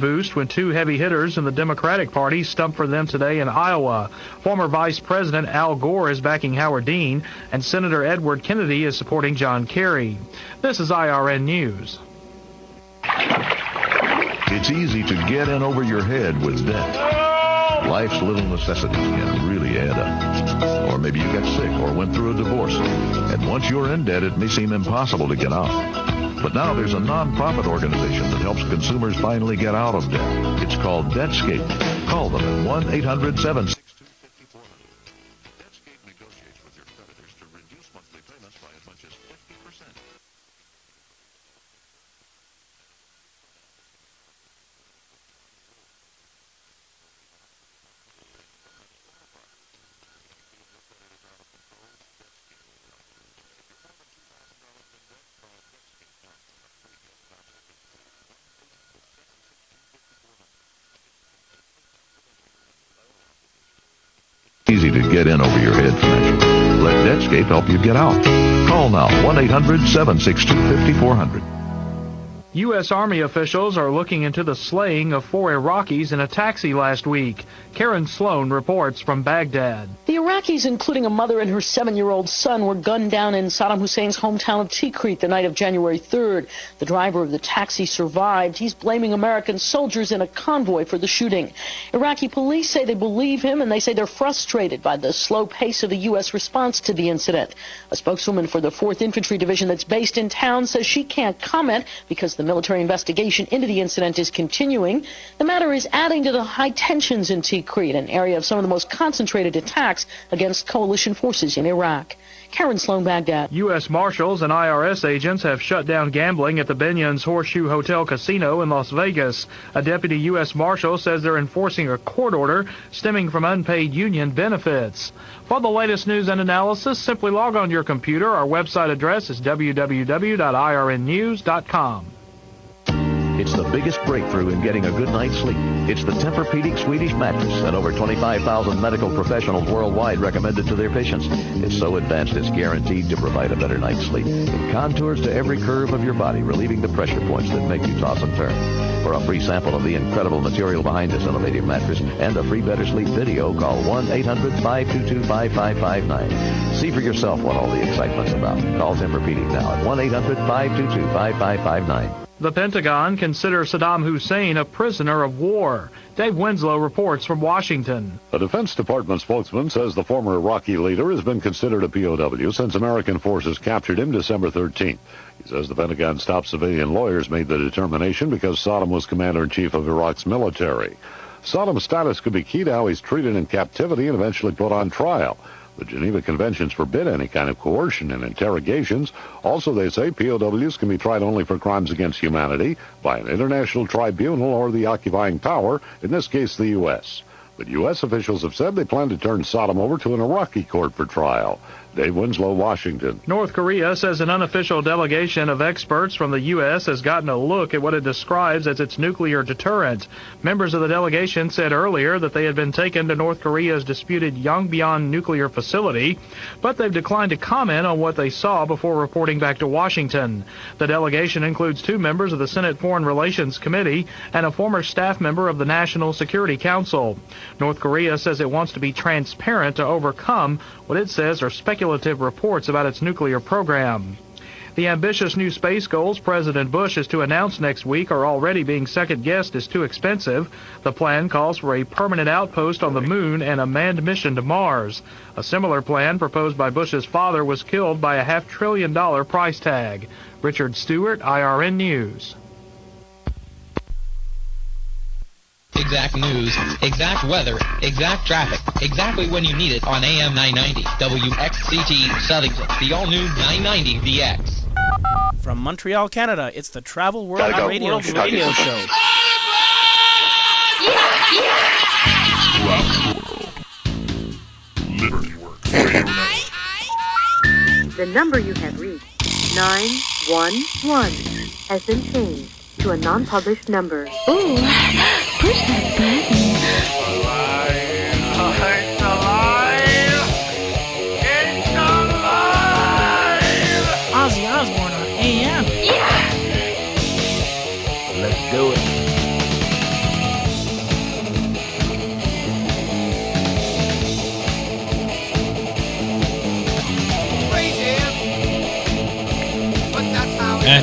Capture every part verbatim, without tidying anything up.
boost when two heavy hitters in the Democratic Party stumped for them today in Iowa. Former Vice President Al Gore is backing Howard Dean, and Senator Edward Kennedy is supporting John Kerry. This is I R N News. It's easy to get in over your head with debt. Life's little necessities can really add up. Or maybe you got sick or went through a divorce. And once you're in debt, it may seem impossible to get out. But now there's a non-profit organization that helps consumers finally get out of debt. It's called Debtscape. Call them at one eight hundred seven six two five four zero zero. Debtscape negotiates with your creditors to reduce monthly payments by as much as fifty percent. Easy to get in over your head financially. Let Debtscape help you get out. Call now, one eight hundred seven six two five four zero zero. U S. Army officials are looking into the slaying of four Iraqis in a taxi last week. Karen Sloan reports from Baghdad. The Iraqis, including a mother and her seven-year-old son, were gunned down in Saddam Hussein's hometown of Tikrit the night of January third. The driver of the taxi survived. He's blaming American soldiers in a convoy for the shooting. Iraqi police say they believe him, and they say they're frustrated by the slow pace of the U S response to the incident. A spokeswoman for the fourth Infantry Division that's based in town says she can't comment because the military investigation into the incident is continuing. The matter is adding to the high tensions in Tikrit, an area of some of the most concentrated attacks against coalition forces in Iraq. Karen Sloan, Baghdad. U S. Marshals and I R S agents have shut down gambling at the Binion's Horseshoe Hotel Casino in Las Vegas. A deputy U S. Marshal says they're enforcing a court order stemming from unpaid union benefits. For the latest news and analysis, simply log on to your computer. Our website address is w w w dot i r n news dot com. It's the biggest breakthrough in getting a good night's sleep. It's the Tempur-Pedic Swedish mattress that over twenty-five thousand medical professionals worldwide recommend it to their patients. It's so advanced it's guaranteed to provide a better night's sleep. It contours to every curve of your body, relieving the pressure points that make you toss and turn. For a free sample of the incredible material behind this innovative mattress and a free Better Sleep video, call one eight hundred five two two five five five nine. See for yourself what all the excitement's about. Call Tempur-Pedic now at one eight hundred five two two five five five nine. The Pentagon considers Saddam Hussein a prisoner of war. Dave Winslow reports from Washington. A Defense Department spokesman says the former Iraqi leader has been considered a P O W since American forces captured him December thirteenth. He says the Pentagon's top civilian lawyers made the determination because Saddam was commander-in-chief of Iraq's military. Saddam's status could be key to how he's treated in captivity and eventually put on trial. The Geneva Conventions forbid any kind of coercion in interrogations. Also, they say P O Ws can be tried only for crimes against humanity by an international tribunal or the occupying power, in this case the U S. But U S officials have said they plan to turn Saddam over to an Iraqi court for trial. Dave Winslow, Washington. North Korea says an unofficial delegation of experts from the U S has gotten a look at what it describes as its nuclear deterrent. Members of the delegation said earlier that they had been taken to North Korea's disputed Yongbyon nuclear facility, but they've declined to comment on what they saw before reporting back to Washington. The delegation includes two members of the Senate Foreign Relations Committee and a former staff member of the National Security Council. North Korea says it wants to be transparent to overcome what it says are speculative reports about its nuclear program. The ambitious new space goals President Bush is to announce next week are already being second-guessed as too expensive. The plan calls for a permanent outpost on the moon and a manned mission to Mars. A similar plan proposed by Bush's father was killed by a half-trillion dollar price tag. Richard Stewart, I R N News. Exact news, exact weather, exact traffic, exactly when you need it on A M nine ninety, W X C T Southington, the all-new nine ninety V X. From Montreal, Canada, it's the Travel World go. Radio, World radio Show. Liberty Works Radio Network. The number you have reached, nine one one, has been changed to a non-published number. Ooh, push that button. Alive! It's alive! It's alive! Ozzy Osbourne on A M. Yeah! Let's do it.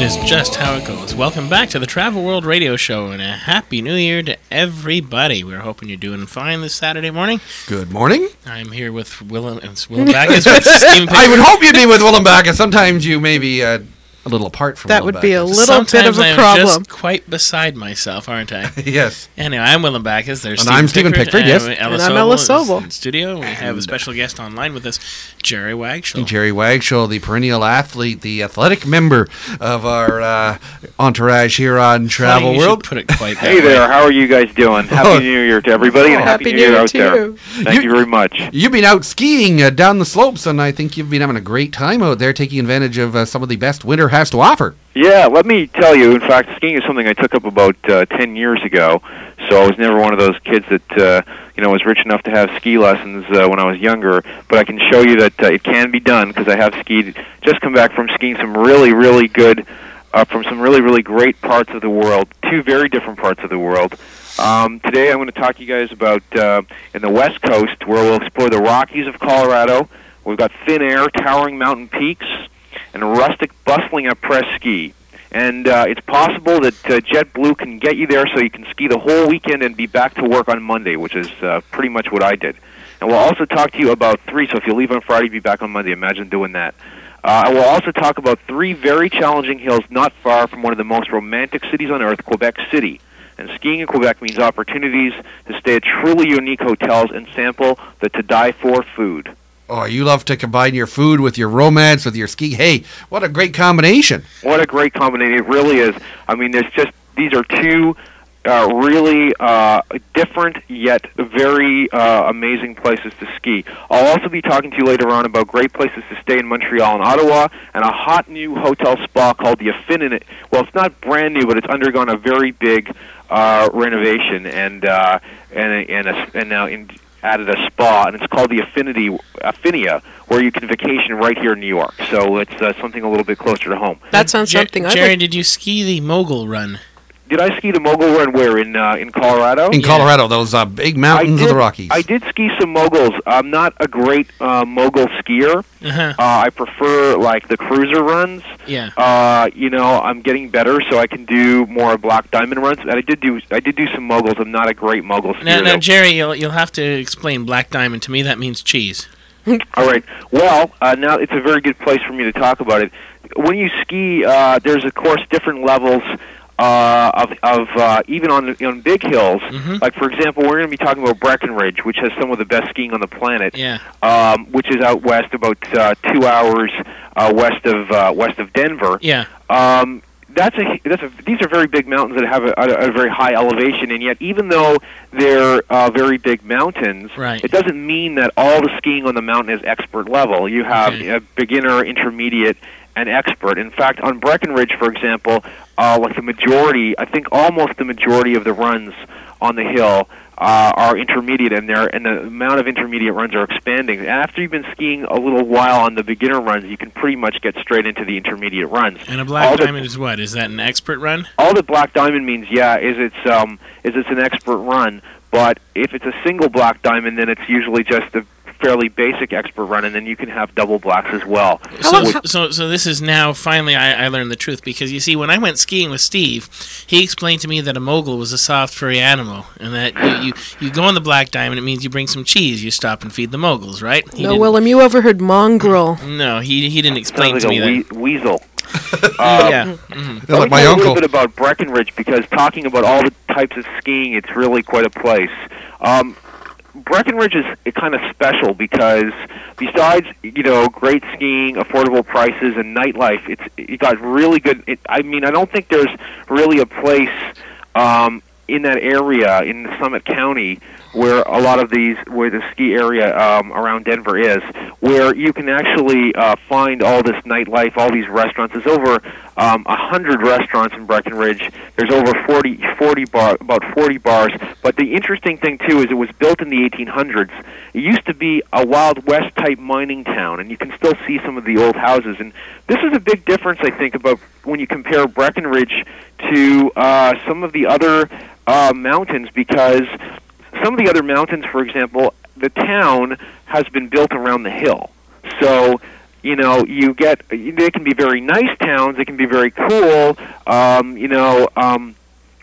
That is just how it goes. Welcome back to the Travel World Radio Show, and a Happy New Year to everybody. We're hoping you're doing fine this Saturday morning. Good morning. I'm here with Willem, it's Willem Backus. With Stephen I would hope you'd be with Willem Backus. Sometimes you may be uh, a little apart from That Willem would be a Backus. little Sometimes bit of a I'm problem. just quite beside myself, aren't I? Yes. Anyway, I'm Willem Backus. There's And Stephen I'm Stephen Pickford, yes. And, And I'm Ella Sobel. In studio. We have a special guest online with us, Jerry Wagshall. Jerry Wagshall, the perennial athlete, the athletic member of our uh, entourage here on Travel Funny you World. should put it quite that Hey way. there, how are you guys doing? Happy Oh. New Year to everybody, and Oh, Happy, Happy New Year New Year out to there. you. Thank You- you very much. You've been out skiing uh, down the slopes, and I think you've been having a great time out there, taking advantage of uh, some of the best winter has to offer. Yeah, let me tell you, in fact, skiing is something I took up about uh, ten years ago, so I was never one of those kids that, uh, you know, was rich enough to have ski lessons uh, when I was younger, but I can show you that uh, it can be done, because I have skied, just come back from skiing some really, really good, uh, from some really, really great parts of the world, two very different parts of the world. Um, today I'm going to talk to you guys about, uh, in the West Coast, where we'll explore the Rockies of Colorado. We've got thin air, towering mountain peaks, and rustic, bustling après-ski. And uh, it's possible that uh, JetBlue can get you there so you can ski the whole weekend and be back to work on Monday, which is uh, pretty much what I did. And we'll also talk to you about three, so if you leave on Friday, be back on Monday. Imagine doing that. Uh, I will also talk about three very challenging hills not far from one of the most romantic cities on earth, Quebec City. And skiing in Quebec means opportunities to stay at truly unique hotels and sample the to-die-for food. Oh, you love to combine your food with your romance, with your ski. Hey, what a great combination. What a great combination. It really is. I mean, there's just, these are two uh, really uh, different yet very uh, amazing places to ski. I'll also be talking to you later on about great places to stay in Montreal and Ottawa, and a hot new hotel spa called the Affinity. Well, it's not brand new, but it's undergone a very big uh, renovation, and uh, and and, a, and now in added a spa, and it's called the Affinity Affinia, where you can vacation right here in New York. So it's uh, something a little bit closer to home. That sounds Jer- something I'd Jerry, like. did you ski the Mogul Run? Did I ski the Mogul Run where? In uh, in Colorado? In Colorado, those uh, big mountains I did, of the Rockies. I did ski some moguls. I'm not a great uh, mogul skier. Uh-huh. Uh, I prefer like the cruiser runs. Yeah. Uh, you know, I'm getting better, so I can do more black diamond runs. And I did do I did do some moguls. I'm not a great mogul skier. Now, now though. Jerry, you'll you'll have to explain Black Diamond to me. That means cheese. All right. Well, uh, now it's a very good place for me to talk about it. When you ski, uh, there's of course different levels. Uh, of of uh, even on on big hills, mm-hmm. like for example, we're going to be talking about Breckenridge, which has some of the best skiing on the planet. Yeah. Um, which is out west, about uh, two hours uh, west of uh, west of Denver. Yeah. Um, that's a that's a these are very big mountains that have a, a, a very high elevation, and yet even though they're uh, very big mountains, right. it doesn't mean that all the skiing on the mountain is expert level. You have okay. a beginner, intermediate, and expert. In fact, on Breckenridge, for example, uh, like the majority, I think almost the majority of the runs on the hill uh, are intermediate, and there and the amount of intermediate runs are expanding. And after you've been skiing a little while on the beginner runs, you can pretty much get straight into the intermediate runs. And a Black all Diamond the, is what? Is that an expert run? All that Black Diamond means, yeah, is it's um is it's an expert run. But if it's a single Black Diamond, then it's usually just a fairly basic expert run, and then you can have double blacks as well. So, so, so this is now finally I, I learned the truth, because you see, when I went skiing with Steve, he explained to me that a mogul was a soft furry animal, and that you, you, you go on the Black Diamond, it means you bring some cheese, you stop and feed the moguls, right? He no, Willem, you overheard mongrel. No, he he didn't explain Sounds to like me a that. we- weasel. Uh, um, yeah. Mm-hmm. Let like me my tell you a uncle. little bit about Breckenridge, because talking about all the types of skiing, it's really quite a place. Um, Breckenridge is kind of special because besides, you know, great skiing, affordable prices, and nightlife, it's it got really good. It, I mean, I don't think there's really a place um, in that area in Summit County where a lot of these, where the ski area um, around Denver is, where you can actually uh, find all this nightlife, all these restaurants. There's over um, one hundred restaurants in Breckenridge. There's over forty, forty bar, about forty bars. But the interesting thing, too, is it was built in the eighteen hundreds. It used to be a Wild West-type mining town, and you can still see some of the old houses. And this is a big difference, I think, about when you compare Breckenridge to uh, some of the other uh, mountains, because some of the other mountains, for example, the town has been built around the hill. So you know, you get, they can be very nice towns, they can be very cool, um, you know, um,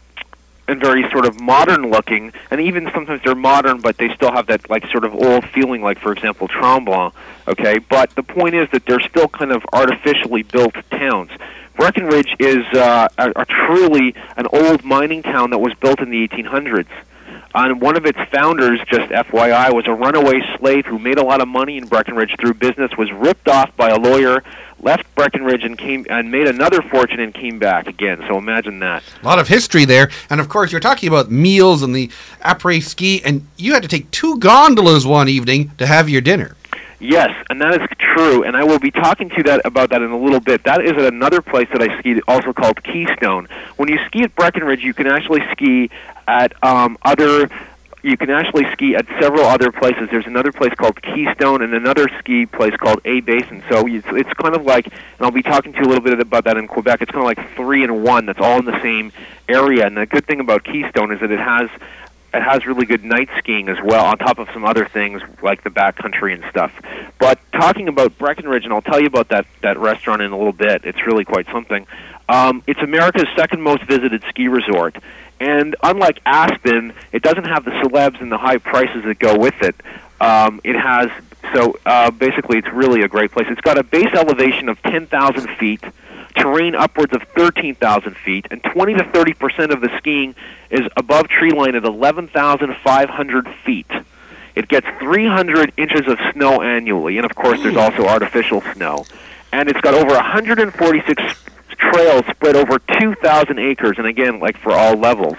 and very sort of modern looking, and even sometimes they're modern, but they still have that like sort of old feeling, like for example Tremblant. Okay, but the point is that they're still kind of artificially built towns. Breckenridge is uh, a, a truly an old mining town that was built in the eighteen hundreds. And one of its founders, just F Y I, was a runaway slave who made a lot of money in Breckenridge through business, was ripped off by a lawyer, left Breckenridge and came and made another fortune and came back again. So imagine that. A lot of history there. And of course, you're talking about meals and the après-ski, and you had to take two gondolas one evening to have your dinner. Yes, and that is true, and I will be talking to you that about that in a little bit. That is at another place that I skied, also called Keystone. When you ski at Breckenridge, you can actually ski at um, other... You can actually ski at several other places. There's another place called Keystone and another ski place called A Basin. So it's, it's kind of like, and I'll be talking to you a little bit about that in Quebec, it's kind of like three in one that's all in the same area. And the good thing about Keystone is that it has it has really good night skiing as well, on top of some other things like the backcountry and stuff. But talking about Breckenridge, and I'll tell you about that, that restaurant in a little bit, it's really quite something. Um, it's America's second most visited ski resort. And unlike Aspen, it doesn't have the celebs and the high prices that go with it. Um, it has, so uh, basically it's really a great place. It's got a base elevation of ten thousand feet, terrain upwards of thirteen thousand feet, and twenty to thirty percent of the skiing is above tree line at eleven thousand five hundred feet. It gets three hundred inches of snow annually, and of course there's also artificial snow. And it's got over one hundred forty-six trails spread over two thousand acres, and again, like for all levels.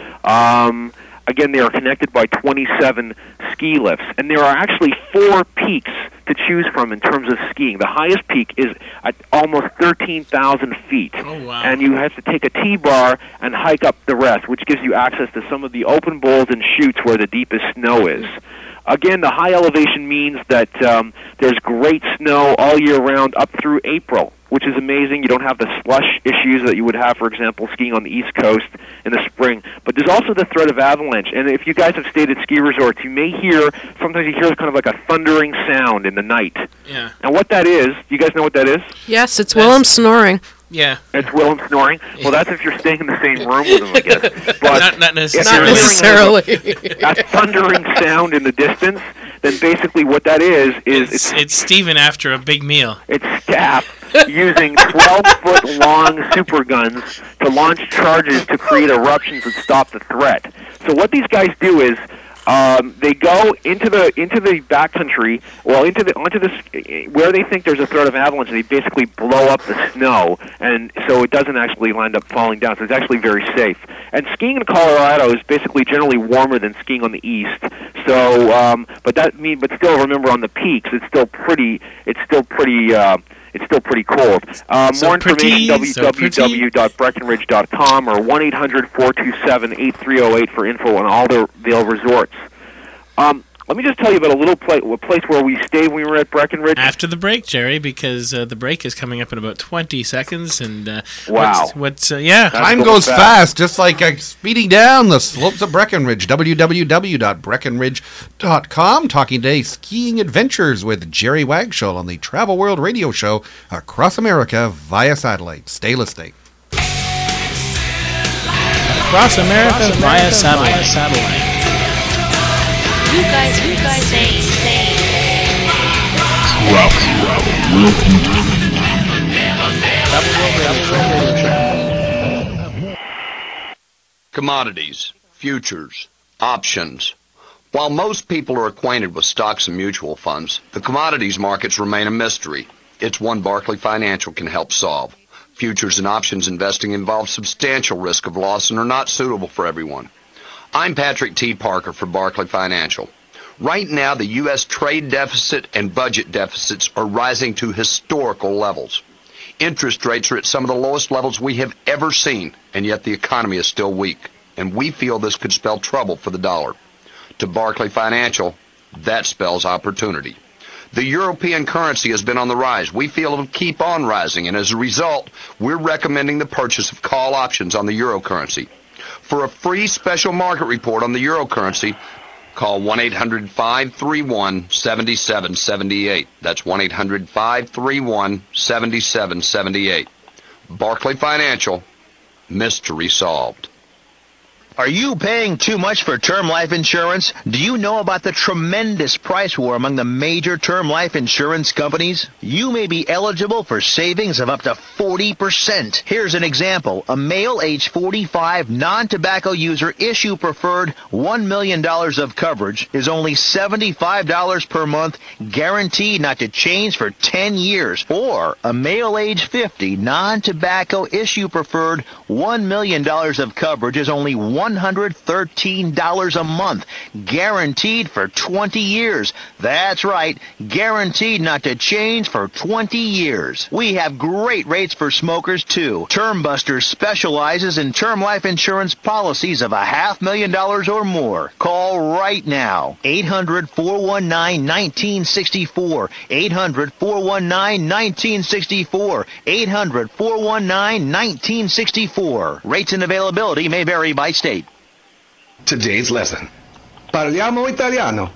Um, again, they are connected by twenty-seven ski lifts, and there are actually four peaks to choose from in terms of skiing. The highest peak is at almost thirteen thousand feet, oh, wow. and you have to take a T-bar and hike up the rest, which gives you access to some of the open bowls and chutes where the deepest snow is. Again, the high elevation means that um, there's great snow all year round up through April, which is amazing. You don't have the slush issues that you would have, for example, skiing on the East Coast in the spring. But there's also the threat of avalanche. And if you guys have stayed at ski resorts, you may hear, sometimes you hear kind of like a thundering sound in the night. Yeah. And what that is, do you guys know what that is? Yes, it's Willem snoring. Yeah. It's Willem snoring? Well, that's if you're staying in the same room with him, I guess. But not, not necessarily. Not necessarily. A, a thundering sound in the distance, then basically what that is, is... It's, it's, it's Stephen after a big meal. It's staff using twelve-foot-long super guns to launch charges to create eruptions that stop the threat. So what these guys do is um, they go into the into the backcountry, well, into the onto the where they think there's a threat of avalanche. They basically blow up the snow, and so it doesn't actually end up falling down. So it's actually very safe. And skiing in Colorado is basically generally warmer than skiing on the east. So, um, but that mean, but still, remember on the peaks, it's still pretty. It's still pretty. Uh, It's still pretty cold. Um, so more information, pretty, w w w dot breckenridge dot com or one eight hundred four two seven eight three zero eight for info on all the Vail resorts. Um, let me just tell you about a little pla- a place where we stayed when we were at Breckenridge. After the break, Jerry, because uh, the break is coming up in about twenty seconds. And uh, wow. What's, what's uh, yeah. Time goes fast. fast, just like uh, speeding down the slopes of Breckenridge. w w w dot breckenridge dot com. Talking today skiing adventures with Jerry Wagshall on the Travel World Radio Show across America via satellite. Stay listening. Across America, across America via satellite. Via satellite. You guys, you guys, stay, stay. Commodities, futures, options. While most people are acquainted with stocks and mutual funds, the commodities markets remain a mystery. It's one Barclay Financial can help solve. Futures and options investing involves substantial risk of loss and are not suitable for everyone. I'm Patrick T. Parker for Barclay Financial. Right now, the U S trade deficit and budget deficits are rising to historical levels. Interest rates are at some of the lowest levels we have ever seen, and yet the economy is still weak, and we feel this could spell trouble for the dollar. To Barclay Financial, that spells opportunity. The European currency has been on the rise. We feel it'll keep on rising, and as a result, we're recommending the purchase of call options on the euro currency. For a free special market report on the euro currency, Call one eight hundred, five three one, seven seven seven eight. That's one eight hundred, five three one, seven seven seven eight. Barclay Financial, mystery solved. Are you paying too much for term life insurance? Do you know about the tremendous price war among the major term life insurance companies? You may be eligible for savings of up to forty percent. Here's an example. A male age forty-five non-tobacco user issue preferred one million dollars of coverage is only seventy-five dollars per month, guaranteed not to change for ten years. Or a male age fifty non-tobacco issue preferred one million dollars of coverage is only one hundred thirteen dollars a month, guaranteed for twenty years. That's right, guaranteed not to change for twenty years. We have great rates for smokers, too. Term Buster specializes in term life insurance policies of a half million dollars or more. Call right now. eight hundred, four one nine, one nine six four. eight hundred, four one nine, one nine six four. eight hundred, four one nine, one nine six four. Rates and availability may vary by state. Today's lesson. Parliamo italiano.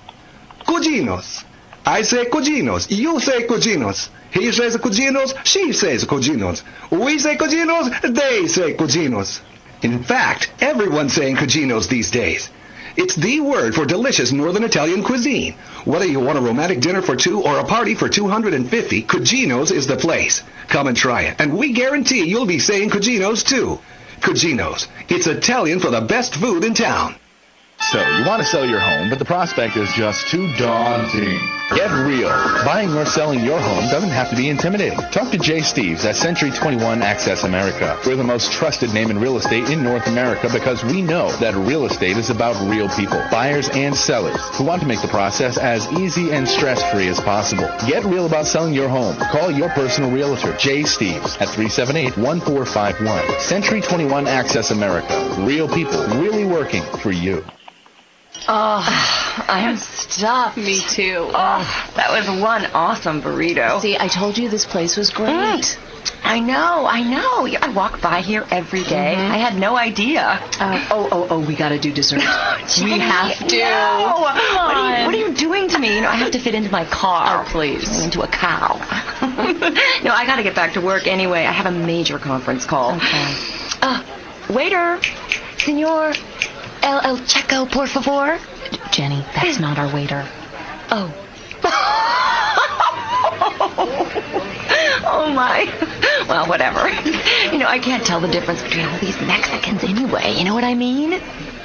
Cuginos. I say cuginos. You say cuginos. He says cuginos. She says cuginos. We say cuginos. They say cuginos. In fact, everyone's saying cuginos these days. It's the word for delicious Northern Italian cuisine. Whether you want a romantic dinner for two or a party for two hundred fifty, Cugino's is the place. Come and try it, and we guarantee you'll be saying Cugino's too. Cugino's. It's Italian for the best food in town. So, you want to sell your home, but the prospect is just too daunting. Get real. Buying or selling your home doesn't have to be intimidating. Talk to Jay Steves at Century twenty-one Access America. We're the most trusted name in real estate in North America because we know that real estate is about real people, buyers and sellers, who want to make the process as easy and stress-free as possible. Get real about selling your home. Call your personal realtor, Jay Steves, at three seven eight, one four five one. Century twenty-one Access America. Real people really working for you. Oh, I'm stuffed. Me too. Oh, that was one awesome burrito. See, I told you this place was great. Mm. I know, I know. I walk by here every day. Mm-hmm. I had no idea. Uh, oh, oh, oh, we gotta do dessert. We have to. No. What, are you, what are you doing to me? You know, I have to fit into my car. Oh, please. Into a cow. No, I gotta get back to work anyway. I have a major conference call. Okay. Uh, waiter, senor... El, el checo, por favor. Jenny, that's not our waiter. Oh. Oh, my. Well, whatever. You know, I can't tell the difference between all these Mexicans anyway. You know what I mean?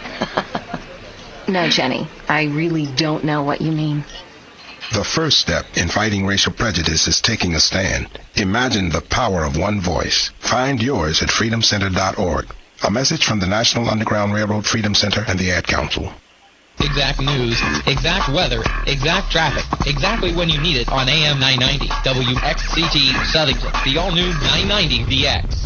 No, Jenny, I really don't know what you mean. The first step in fighting racial prejudice is taking a stand. Imagine the power of one voice. Find yours at freedom center dot org. A message from the National Underground Railroad Freedom Center and the Ad Council. Exact news, exact weather, exact traffic, exactly when you need it on A M nine ninety. W X C T Southington, the all-new nine ninety V X.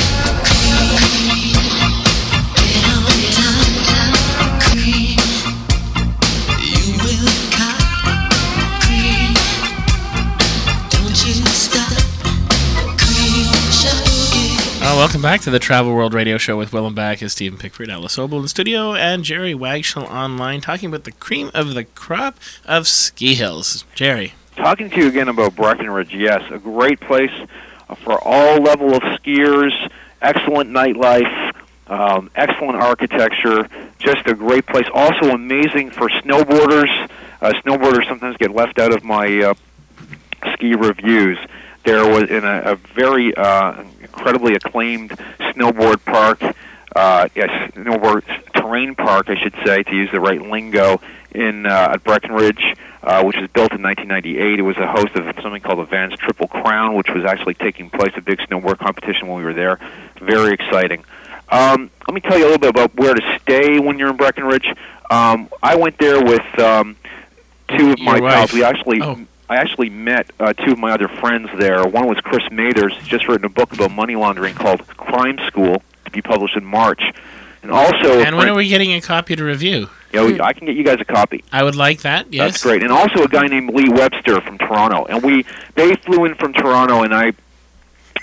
Well, welcome back to the Travel World Radio Show with Willem Backus, Stephen Pickford, Alice Obel in the studio, and Jerry Wagshall online, talking about the cream of the crop of ski hills. Jerry. Talking to you again about Breckenridge, yes, a great place for all level of skiers, excellent nightlife, um, excellent architecture, just a great place. Also amazing for snowboarders. Uh, snowboarders sometimes get left out of my uh, ski reviews. There was in a, a very uh, incredibly acclaimed snowboard park, uh, yes, snowboard terrain park, I should say, to use the right lingo, in uh, at Breckenridge, uh, which was built in nineteen ninety-eight. It was a host of something called the Vans Triple Crown, which was actually taking place, a big snowboard competition when we were there. Very exciting. Um, let me tell you a little bit about where to stay when you're in Breckenridge. Um, I went there with um, two of my pals. We actually... Oh. I actually met uh, two of my other friends there. One was Chris Mathers, just written a book about money laundering called Crime School, to be published in March. And also, and when are we getting a copy to review? Yeah, you know, I can get you guys a copy. I would like that. Yes, that's great. And also a guy named Lee Webster from Toronto, and we they flew in from Toronto, and I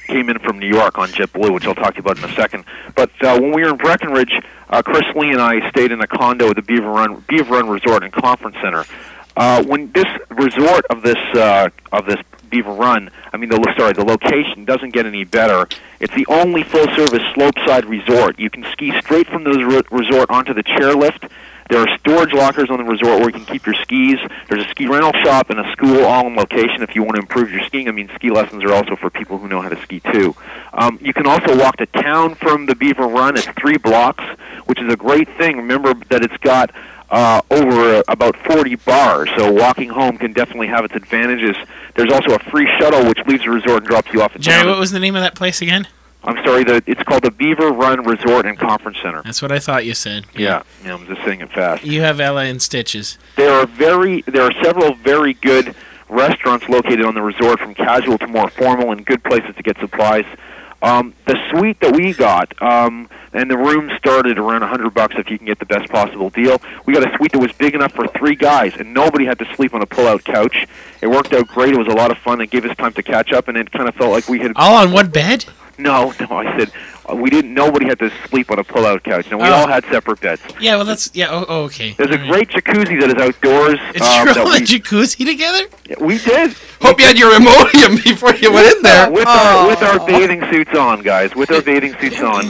came in from New York on JetBlue, which I'll talk to you about in a second. But uh, when we were in Breckenridge, uh, Chris Lee and I stayed in a condo at the Beaver Run Beaver Run Resort and Conference Center. Uh, when this resort of this uh, of this Beaver Run, I mean, the sorry, the location doesn't get any better. It's the only full-service slopeside resort. You can ski straight from the re- resort onto the chairlift. There are storage lockers on the resort where you can keep your skis. There's a ski rental shop and a school all in location if you want to improve your skiing. I mean, ski lessons are also for people who know how to ski, too. Um, you can also walk to town from the Beaver Run. It's three blocks, which is a great thing. Remember that it's got uh, over uh, about forty bars, so walking home can definitely have its advantages. There's also a free shuttle which leaves the resort and drops you off at Jerry, town. what was the name of that place again? I'm sorry, the, it's called the Beaver Run Resort and Conference Center. That's what I thought you said. Yeah, yeah, I'm just saying it fast. You have Ella in stitches. There are very, there are several very good restaurants located on the resort, from casual to more formal, and good places to get supplies. Um, the suite that we got, um, and the room started around a hundred bucks if you can get the best possible deal. We got a suite that was big enough for three guys, and nobody had to sleep on a pull-out couch. It worked out great. It was a lot of fun. It gave us time to catch up, and it kind of felt like we had all on one bed. No, no, I said uh, we didn't. Nobody had to sleep on a pull-out couch. No, we Oh. all had separate beds. Yeah, well, that's yeah. Oh, oh okay. There's a great jacuzzi that is outdoors. It's um, true, that a we, jacuzzi together. Yeah, we did. Hope you had your Imodium before you went in there. with our with our bathing suits on, guys. With our bathing suits on.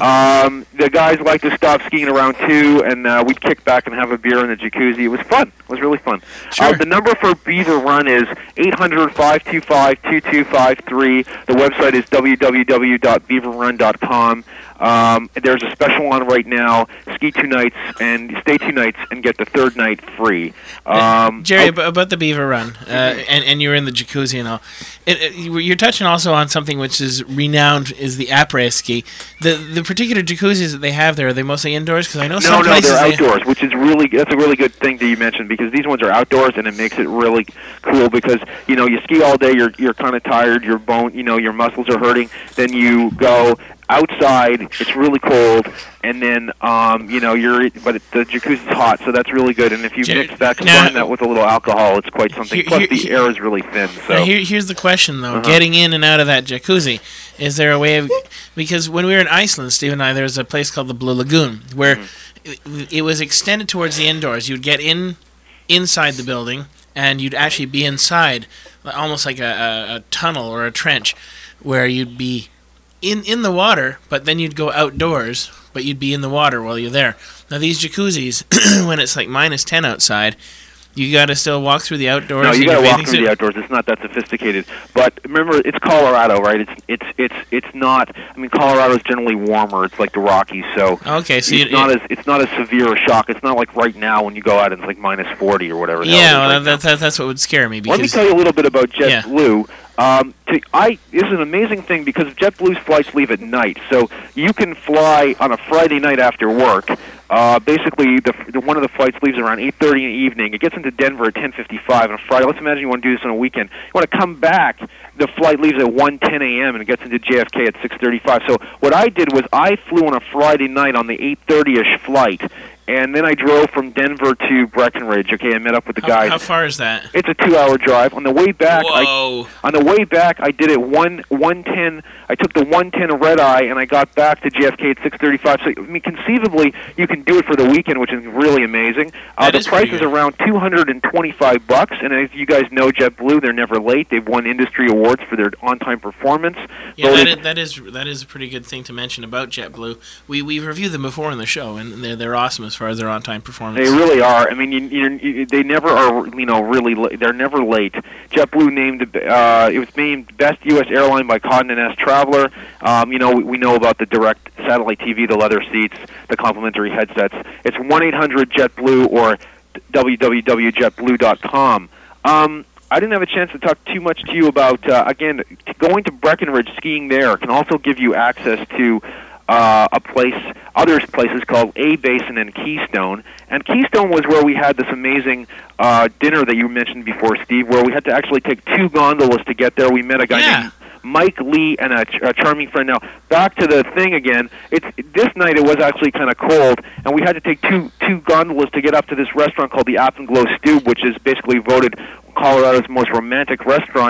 Um, the guys like to stop skiing around too, and uh, we'd kick back and have a beer in the jacuzzi. It was fun. It was really fun. Sure. Uh, the number for Beaver Run is eight hundred, five two five, two two five three. The website is w w w dot beaver run dot com. Um, there's a special on right now. Ski two nights and stay two nights and get the third night free. Um, Jerry, oh, ab- about the Beaver Run, uh, and and you were in the jacuzzi and all. It, it, you were- you're touching also on something which is renowned is the après ski. The the particular jacuzzis that they have there, are they mostly indoors? Because I know No, some no, places they're they- outdoors, which is really that's a really good thing that you mentioned, because these ones are outdoors and it makes it really cool, because you know you ski all day, you're you're kind of tired, your bone, you know, your muscles are hurting. Then you go outside, it's really cold, and then um, you know you're but it, the jacuzzi's hot, so that's really good. And if you Jerry, mix that, now- combine that with a little alcohol, it's quite something. Here- Plus, here- the air is really thin. Now, So here, here's the question, though. Uh-huh. Getting in and out of that jacuzzi, is there a way of... Because when we were in Iceland, Steve and I, there was a place called the Blue Lagoon, where Mm-hmm. it, it was extended towards the indoors. You'd get in inside the building, and you'd actually be inside, almost like a, a, a tunnel or a trench, where you'd be in, in the water, but then you'd go outdoors, but you'd be in the water while you're there. Now, these jacuzzis, when it's like minus ten outside, you got to still walk through the outdoors. No, you in got your to walk bathing through suit? the outdoors. It's not that sophisticated. But remember, it's Colorado, right? It's it's it's it's not. I mean, Colorado's generally warmer. It's like the Rockies, so Okay, so it's you- not as it's not as severe a shock. It's not like right now when you go out and it's like minus forty or whatever. the hell it is Yeah, well, right that, that, that's what would scare me. Because Let me tell you a little bit about Yeah. JetBlue. Um, to, I this is an amazing thing because JetBlue's flights leave at night, so you can fly on a Friday night after work. Uh, basically, the, the one of the flights leaves around eight thirty in the evening. It gets into Denver at ten fifty-five on a Friday. Let's imagine you want to do this on a weekend. You want to come back. The flight leaves at one ten a.m. and it gets into J F K at six thirty-five. So what I did was I flew on a Friday night on the eight thirty-ish flight. And then I drove from Denver to Breckenridge. Okay, I met up with the how, guys. how far is that? It's a two-hour drive. On the way back, Whoa. I on the way back I did it one one ten. I took the one ten red eye, and I got back to J F K at six thirty-five. So I mean, conceivably, you can do it for the weekend, which is really amazing. Uh, That the is price pretty is good. around two hundred and twenty-five bucks. And as you guys know, JetBlue, they're never late. They've won industry awards for their on-time performance. Yeah, Voted- that is, that is that is a pretty good thing to mention about JetBlue. We we've reviewed them before on the show, and they're they're awesome as far as their on-time performance. They really are. I mean, you, you, you, they never are. You know, really, la- they're never late. JetBlue named uh, it was named best U S airline by Condé Nast Traveler. Um, you know, we, we know about the direct satellite T V, the leather seats, the complimentary headsets. It's one eight hundred JetBlue or w w w dot jet blue dot com. Um, I didn't have a chance to talk too much to you about uh, again t- going to Breckenridge. Skiing there can also give you access to uh, a place, other places called A Basin and Keystone. And Keystone was where we had this amazing uh, dinner that you mentioned before, Steve, where we had to actually take two gondolas to get there. We met a guy Yeah. named Mike Lee and a, ch- a charming friend. Now, back to the thing again. It's this night. It was actually kind of cold, and we had to take two two gondolas to get up to this restaurant called the Afterglow Stew, which is basically voted Colorado's most romantic restaurant.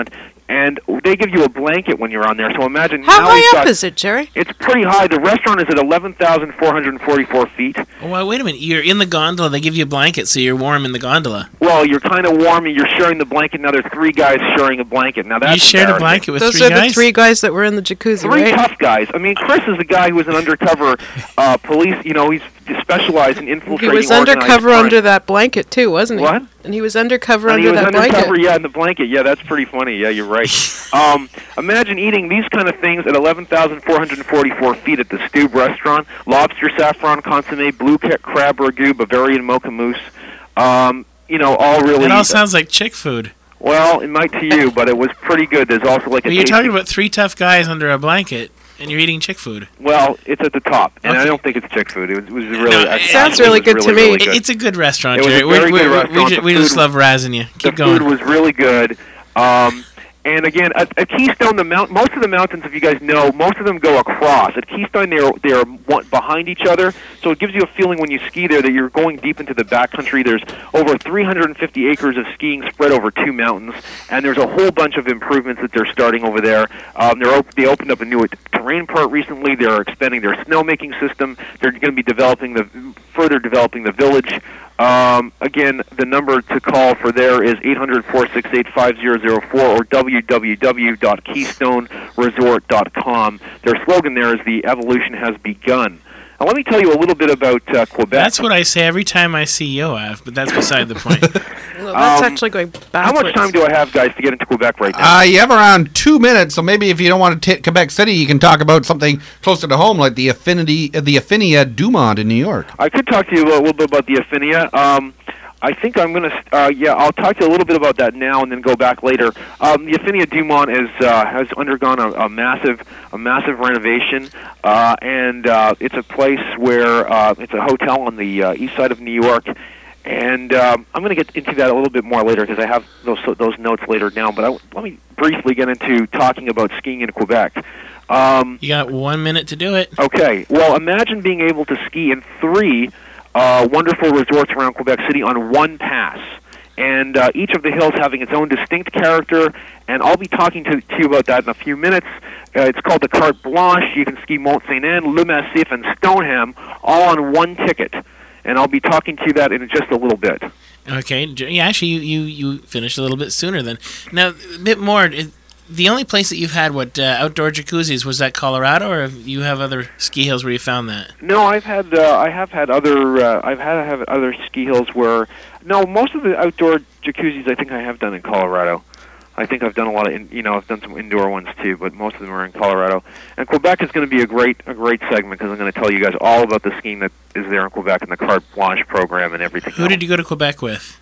and they give you a blanket when you're on there. So imagine How now high we've up got, is it, Jerry? It's pretty high. The restaurant is at eleven thousand four hundred forty-four feet. Oh, well, wait a minute. You're in the gondola. They give you a blanket, so you're warm in the gondola. Well, you're kind of warm, and you're sharing the blanket. Now there's three guys sharing a blanket. Now that's You shared a embarrassing. blanket with Those three are guys? the three guys that were in the jacuzzi, Three right? tough guys. I mean, Chris is the guy who was an undercover uh, police. You know, he's specialized in He infiltrating. was organized undercover crime. under that blanket, too, wasn't he? What? And he was undercover And under he was that undercover, blanket. yeah, in the blanket. Yeah, that's pretty funny. Yeah, you're right. um, imagine eating these kind of things at eleven thousand four hundred forty-four feet at the Stube restaurant. Lobster saffron consomme, blue ca- crab ragu, Bavarian mocha mousse. Um, you know, all really... It all sounds like chick food. Well, it might to you, but it was pretty good. There's also like a But you're tasty- talking about three tough guys under a blanket, and you're eating chick food. Well, it's at the top, and I Okay. don't think it's chick food. It was, it was really... No, I- it sounds it really was good to me. really good. It's a good restaurant, It was a Jerry. We- very we, good we, restaurant. We, ju- The we just food- love razzing you. Keep the going. food was really good. Um, and again, at, at Keystone, the mount, most of the mountains, if you guys know, most of them go across. At Keystone, they're they're one, behind each other, so it gives you a feeling when you ski there that you're going deep into the backcountry. There's over three hundred fifty acres of skiing spread over two mountains, and there's a whole bunch of improvements that they're starting over there. Um, they're op- they opened up a new terrain part recently. They're expanding their snowmaking system. They're going to be developing the further developing the village. Um, again, the number to call for there is eight hundred, four six eight, five zero zero four or w w w dot keystone resort dot com. Their slogan there is "The evolution has begun." Now, let me tell you a little bit about uh, Quebec. That's what I say every time I see Yoav, but that's beside the point. Well, that's Um, actually going backwards. How much time do I have, guys, to get into Quebec right now? Uh, you have around two minutes, so maybe if you don't want to take Quebec City, you can talk about something closer to home, like the Affinity, uh, the Affinia Dumont in New York. I could talk to you a little bit about the Affinia. Um, I think I'm going to, uh, yeah, I'll talk to you a little bit about that now and then go back later. Um, the Affinia Dumont is, uh, has undergone a, a massive, a massive renovation, uh, and uh, it's a place where uh, it's a hotel on the uh, east side of New York. And um, I'm going to get into that a little bit more later because I have those those notes later down. But I, let me briefly get into talking about skiing in Quebec. Um, You got one minute to do it. Okay. Well, imagine being able to ski in three uh, wonderful resorts around Quebec City on one pass. And uh, each of the hills having its own distinct character, and I'll be talking to, to you about that in a few minutes. Uh, it's called the Carte Blanche. You can ski Mont Saint-Anne, Le Massif, and Stoneham all on one ticket. And I'll be talking to you that in just a little bit. Okay. J- Yeah, actually, you, you, you finished a little bit sooner then. Now, a bit more. It, the only place that you've had, what, uh, outdoor jacuzzis, was that Colorado, or have you have other ski hills where you found that? No, I've had uh, I have had other uh, I've had have other ski hills where no, most of the outdoor jacuzzis I think I have done in Colorado. I think I've done a lot of in, you know I've done some indoor ones too, but most of them are in Colorado. And Quebec is going to be a great a great segment because I'm going to tell you guys all about the skiing that is there in Quebec and the Carte Blanche program and everything. Who else. did you go to Quebec with?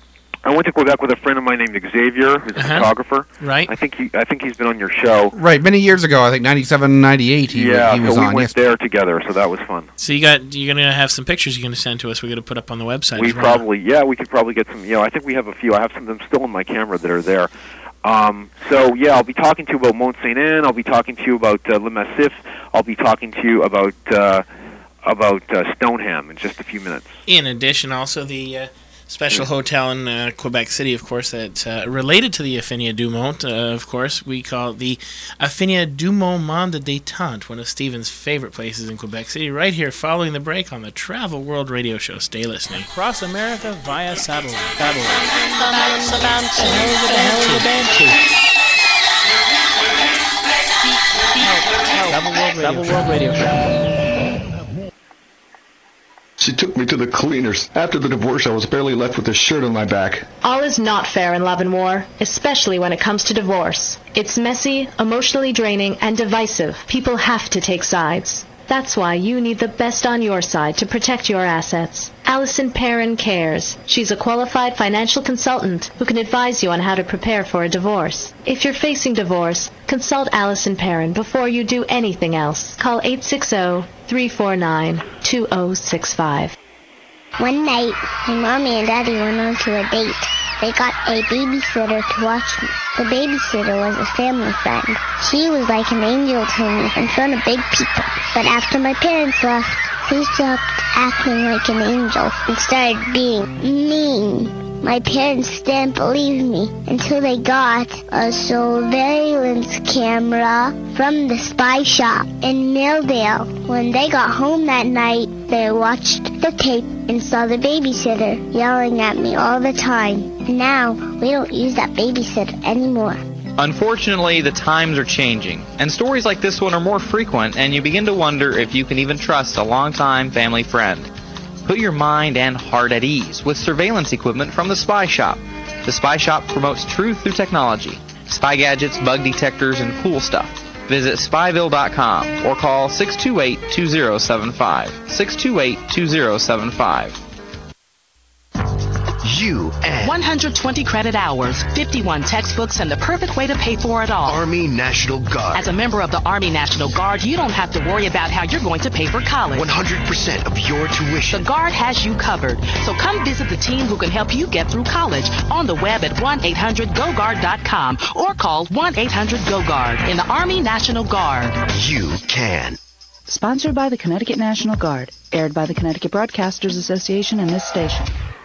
I went to Quebec with a friend of mine named Xavier, who's a Uh-huh. photographer. Right. I think he I think he's been on your show. Right, many years ago, I think ninety-seven, ninety-eight, he, yeah, he was so we on. went Yes. there together, so that was fun. So you got you're gonna have some pictures you're gonna send to us. We're gonna put up on the website. We as well. probably, yeah, we could probably get some. You know, I think we have a few. I have some of them still in my camera that are there. Um, so yeah, I'll be talking to you about Mont Saint-Anne. I'll be talking to you about uh, Le Massif. I'll be talking to you about uh, about uh, Stoneham in just a few minutes. In addition, also the uh, special hotel in uh, Quebec City, of course, that's uh, related to the Affinia Dumont. Uh, of course, we call it the Affinia Dumont Mont de Détente, one of Stephen's favorite places in Quebec City. Right here, following the break on the Travel World Radio Show. Stay listening. Across America via satellite. Travel World Radio. Travel World Radio Show. She took me to the cleaners. After the divorce, I was barely left with a shirt on my back. All is not fair in love and war, especially when it comes to divorce. It's messy, emotionally draining, and divisive. People have to take sides. That's why you need the best on your side to protect your assets. Allison Perrin cares. She's a qualified financial consultant who can advise you on how to prepare for a divorce. If you're facing divorce, consult Allison Perrin before you do anything else. Call eight six zero, three four nine, two zero six five. One night, my mommy and daddy went on to a date. They got a babysitter to watch me. The babysitter was a family friend. She was like an angel to me in front of big people. But after my parents left, she stopped acting like an angel and started being mean. My parents didn't believe me until they got a surveillance camera from the spy shop in Milldale. When they got home that night, they watched the tape and saw the babysitter yelling at me all the time. And now, we don't use that babysitter anymore. Unfortunately, the times are changing, and stories like this one are more frequent, and you begin to wonder if you can even trust a longtime family friend. Put your mind and heart at ease with surveillance equipment from the Spy Shop. The Spy Shop promotes truth through technology, spy gadgets, bug detectors, and cool stuff. Visit spyville dot com or call six two eight, two zero seven five, six two eight, two zero seven five. You and one hundred twenty credit hours, fifty-one textbooks, and the perfect way to pay for it all. Army National Guard. As a member of the Army National Guard, you don't have to worry about how you're going to pay for college. one hundred percent of your tuition. The Guard has you covered. So come visit the team who can help you get through college on the web at one eight hundred go guard dot com or call one eight hundred go guard in the Army National Guard. You can. Sponsored by the Connecticut National Guard. Aired by the Connecticut Broadcasters Association and this station.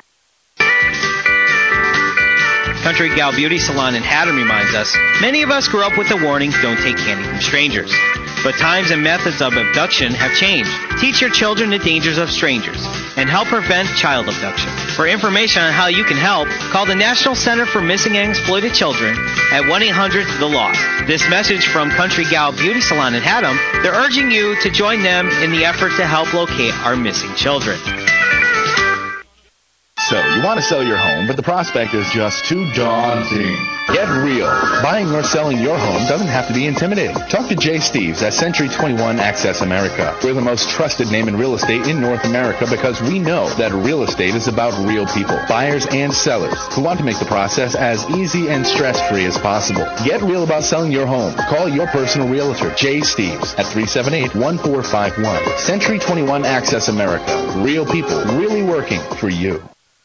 Country Gal Beauty Salon in Haddam reminds us, many of us grew up with the warning, don't take candy from strangers. But times and methods of abduction have changed. Teach your children the dangers of strangers and help prevent child abduction. For information on how you can help, call the National Center for Missing and Exploited Children at one eight hundred the lost. This message from Country Gal Beauty Salon in Haddam, they're urging you to join them in the effort to help locate our missing children. So, you want to sell your home, but the prospect is just too daunting. Get real. Buying or selling your home doesn't have to be intimidating. Talk to Jay Steves at Century twenty-one Access America. We're the most trusted name in real estate in North America because we know that real estate is about real people, buyers and sellers, who want to make the process as easy and stress-free as possible. Get real about selling your home. Call your personal realtor, Jay Steves, at three seven eight, one four five one. Century twenty-one Access America. Real people, really working for you.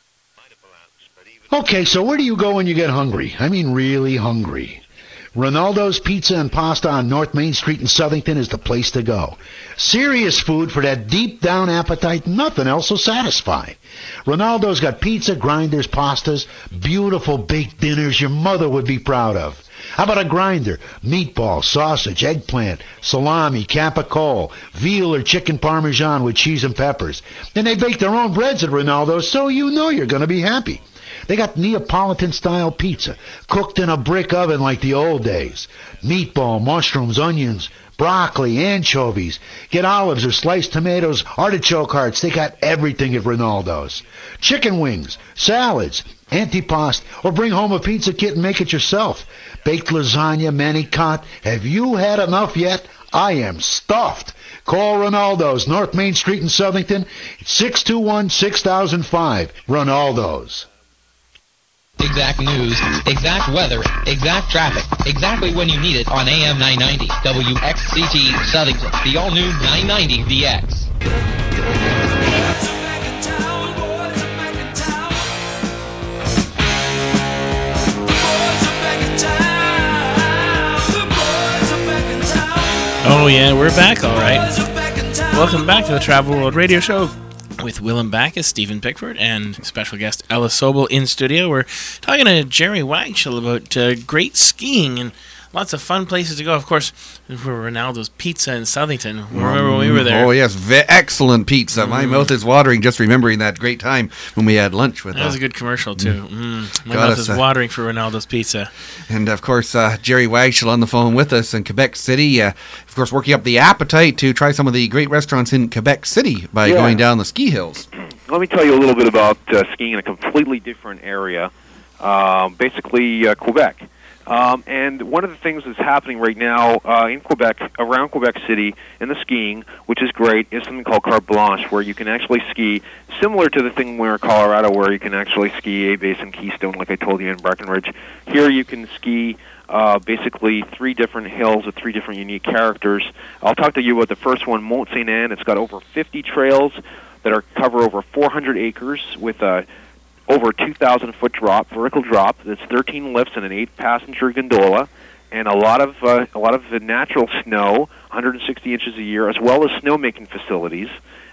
Okay, so where do you go when you get hungry? I mean really hungry. Ronaldo's Pizza and Pasta on North Main Street in Southington is the place to go. Serious food for that deep-down appetite nothing else will satisfy. Ronaldo's got pizza, grinders, pastas, beautiful baked dinners your mother would be proud of. How about a grinder? Meatball, sausage, eggplant, salami, capicola, veal or chicken parmesan with cheese and peppers. And they bake their own breads at Ronaldo's, so you know you're going to be happy. They got Neapolitan-style pizza, cooked in a brick oven like the old days. Meatball, mushrooms, onions, broccoli, anchovies. Get olives or sliced tomatoes, artichoke hearts. They got everything at Ronaldo's. Chicken wings, salads, antipasto, or bring home a pizza kit and make it yourself. Baked lasagna, manicotti. Have you had enough yet? I am stuffed. Call Ronaldo's, North Main Street in Southington. It's six two one, six thousand five. Ronaldo's. Exact news, exact weather, exact traffic, exactly when you need it on A M nine ninety, W X C T Southington, the all-new nine ninety V X. Oh yeah, we're back, all right. Welcome back to the Travel World Radio Show with Willem Backus, Stephen Pickford, and special guest Ella Sobel in studio. We're talking to Jerry Wagshall about uh, great skiing and lots of fun places to go. Of course, for Ronaldo's Pizza in Southington. Remember when we were there? Oh, yes. Ve- excellent pizza. My mm. mouth is watering just remembering that great time when we had lunch with That uh, was a good commercial, too. Mm. Mm. My mouth is uh, watering for Ronaldo's Pizza. And, of course, uh, Jerry Wagshall on the phone with us in Quebec City. Uh, of course, working up the appetite to try some of the great restaurants in Quebec City by yeah. going down the ski hills. Let me tell you a little bit about uh, skiing in a completely different area, uh, basically uh, Quebec. Um, and one of the things that's happening right now uh, in Quebec, around Quebec City, in the skiing, which is great, is something called Carte Blanche, where you can actually ski, similar to the thing where Colorado, where you can actually ski A-Base and Keystone, like I told you, in Breckenridge. Here you can ski uh, basically three different hills with three different unique characters. I'll talk to you about the first one, Mont Saint Anne. It's got over fifty trails that are cover over four hundred acres with a over a two thousand foot drop, vertical drop. That's thirteen lifts and an eight passenger gondola, and a lot of uh, a lot of the natural snow, one hundred sixty inches a year, as well as snowmaking facilities.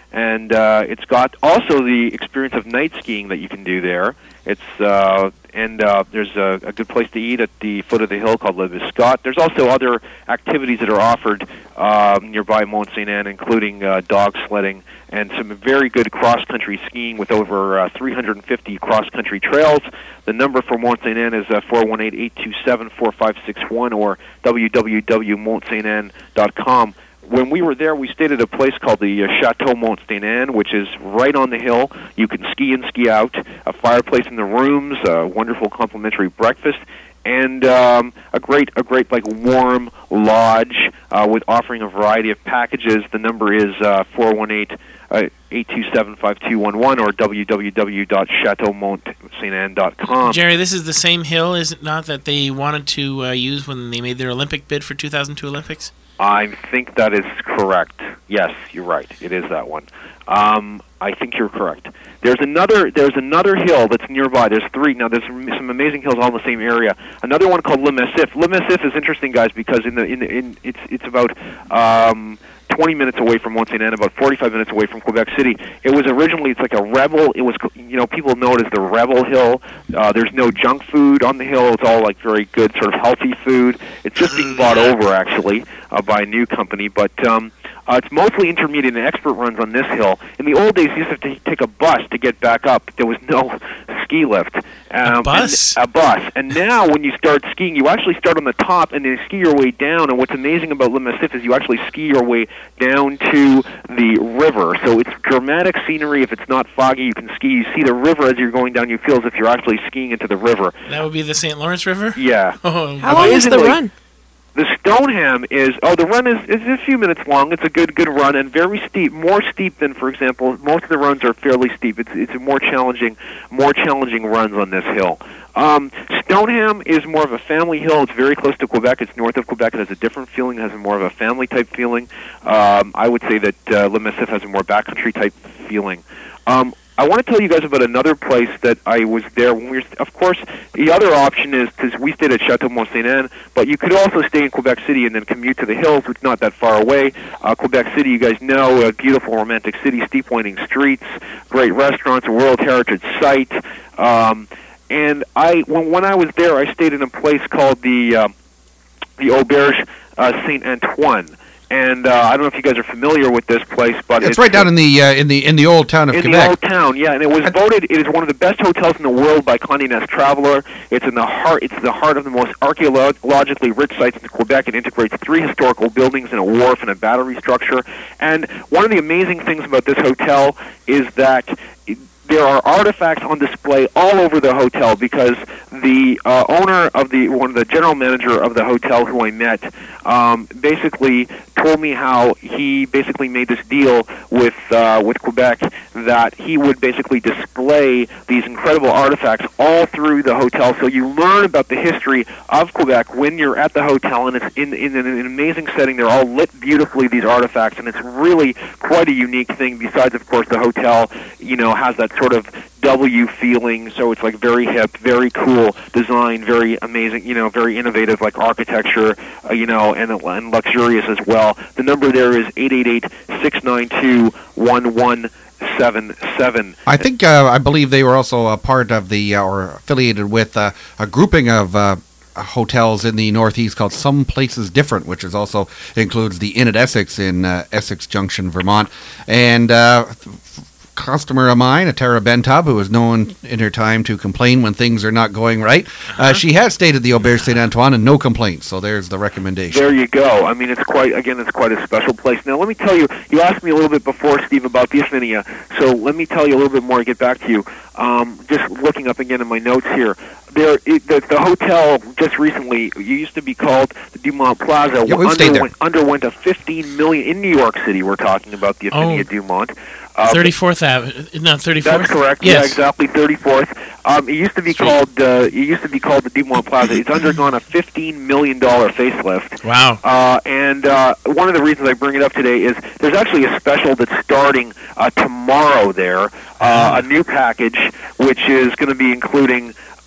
and uh, it's got also the experience of night skiing that you can do there. It's uh, and uh, there's a, a good place to eat at the foot of the hill called Le Biscotte. There's also other activities that are offered uh, nearby Mont Saint Anne, including uh, dog sledding and some very good cross-country skiing with over uh, three hundred fifty cross-country trails. The number for Mont Saint Anne is uh, four one eight, eight two seven, four five six one or w w w dot mont saint anne dot com. When we were there, we stayed at a place called the uh, Chateau Mont Saint Anne, which is right on the hill. You can ski in, ski out, a fireplace in the rooms, a wonderful complimentary breakfast, and um, a great, a great like warm lodge uh, with offering a variety of packages. The number is uh, four one eight, eight two seven, five two one one or w w w dot chateau mont saint anne dot com. Jerry, this is the same hill, is it not, that they wanted to uh, use when they made their Olympic bid for two thousand two Olympics? I think that is correct. Yes, you're right. It is that one. Um, I think you're correct. There's another. There's another hill that's nearby. There's three. Now, there's some amazing hills all in the same area. Another one called Le Massif. Le Massif is interesting, guys, because in the in, the, in it's it's about um, twenty minutes away from Mont Saint Anne, about forty-five minutes away from Quebec City. It was originally, it's like a rebel. It was, you know, people know it as the Rebel Hill. Uh, there's no junk food on the hill. It's all like very good, sort of healthy food. It's just being bought over, actually, uh, by a new company. But um, uh, it's mostly intermediate and expert runs on this hill. In the old days, you used to have to take a bus to get back up. There was no ski lift. Um, a bus? And, a bus. And now, when you start skiing, you actually start on the top and then ski your way down. And what's amazing about Le Massif is you actually ski your way down to the river. So it's dramatic scenery. If it's not foggy, you can ski. You see the river as you're going down. You feel as if you're actually skiing into the river. That would be the Saint Lawrence River? Yeah. Oh, How long is the run? The Stoneham is, oh, the run is, is a few minutes long. It's a good, good run and very steep, more steep than, for example, most of the runs are fairly steep. It's, it's a more challenging, more challenging runs on this hill. Um, Stoneham is more of a family hill. It's very close to Quebec. It's north of Quebec. It has a different feeling. It has more of a family-type feeling. Um, I would say that uh, Le Massif has a more backcountry-type feeling. Um, I want to tell you guys about another place that I was there when we were, of course, the other option is, because we stayed at Chateau Mont Saint Anne, but you could also stay in Quebec City and then commute to the hills, which is not that far away. Uh, Quebec City, you guys know, a beautiful romantic city, steep winding streets, great restaurants, a World Heritage Site. Um, and I, when, when I was there, I stayed in a place called the, uh, the Auberge uh, Saint Antoine. And uh, I don't know if you guys are familiar with this place, but it's, it's right down in the uh, in the in the old town of in Quebec. the old town, yeah. And it was voted. It is one of the best hotels in the world by Condé Nast Traveler. It's in the heart. It's the heart of the most archaeologically rich sites in Quebec. It integrates three historical buildings and a wharf and a battery structure. And one of the amazing things about this hotel is that it, there are artifacts on display all over the hotel, because the uh, owner of the one of the general manager of the hotel, who I met, um, basically told me how he basically made this deal with uh, with Quebec that he would basically display these incredible artifacts all through the hotel. So you learn about the history of Quebec when you're at the hotel, and it's in, in an amazing setting. They're all lit beautifully, these artifacts, and it's really quite a unique thing. Besides, of course, the hotel, you know, has that sort of W feeling, so it's like very hip, very cool design, very amazing, you know, very innovative, like architecture, uh, you know, and, and luxurious as well. The number there is eight eight eight, six nine two, one one seven seven. I think, uh, I believe they were also a part of the, uh, or affiliated with uh, a grouping of uh, hotels in the Northeast called Some Places Different, which is also includes the Inn at Essex in uh, Essex Junction, Vermont. And uh, customer of mine, a Tara Bentub, who is known in her time to complain when things are not going right. Uh-huh. Uh, she has stayed at the Auberge Saint Antoine and no complaints, so there's the recommendation. There you go. I mean, it's quite, again, it's quite a special place. Now, let me tell you, you asked me a little bit before, Steve, about the Affinia, so let me tell you a little bit more and get back to you. Um, just looking up again in my notes here, there, it, the, the hotel just recently, it used to be called the Dumont Plaza, yeah, we've underwent, underwent a fifteen million dollars, in New York City, we're talking about the Affinia oh. Dumont. Uh, thirty-fourth Avenue, no, thirty-fourth. That's correct. Yes. Yeah, exactly. thirty-fourth. Um, it used to be Street. called. Uh, it used to be called the Dumont Plaza. It's undergone a fifteen million dollar facelift. Wow. Uh, and uh, one of the reasons I bring it up today is there's actually a special that's starting uh, tomorrow there. Uh, a new package, which is going to be including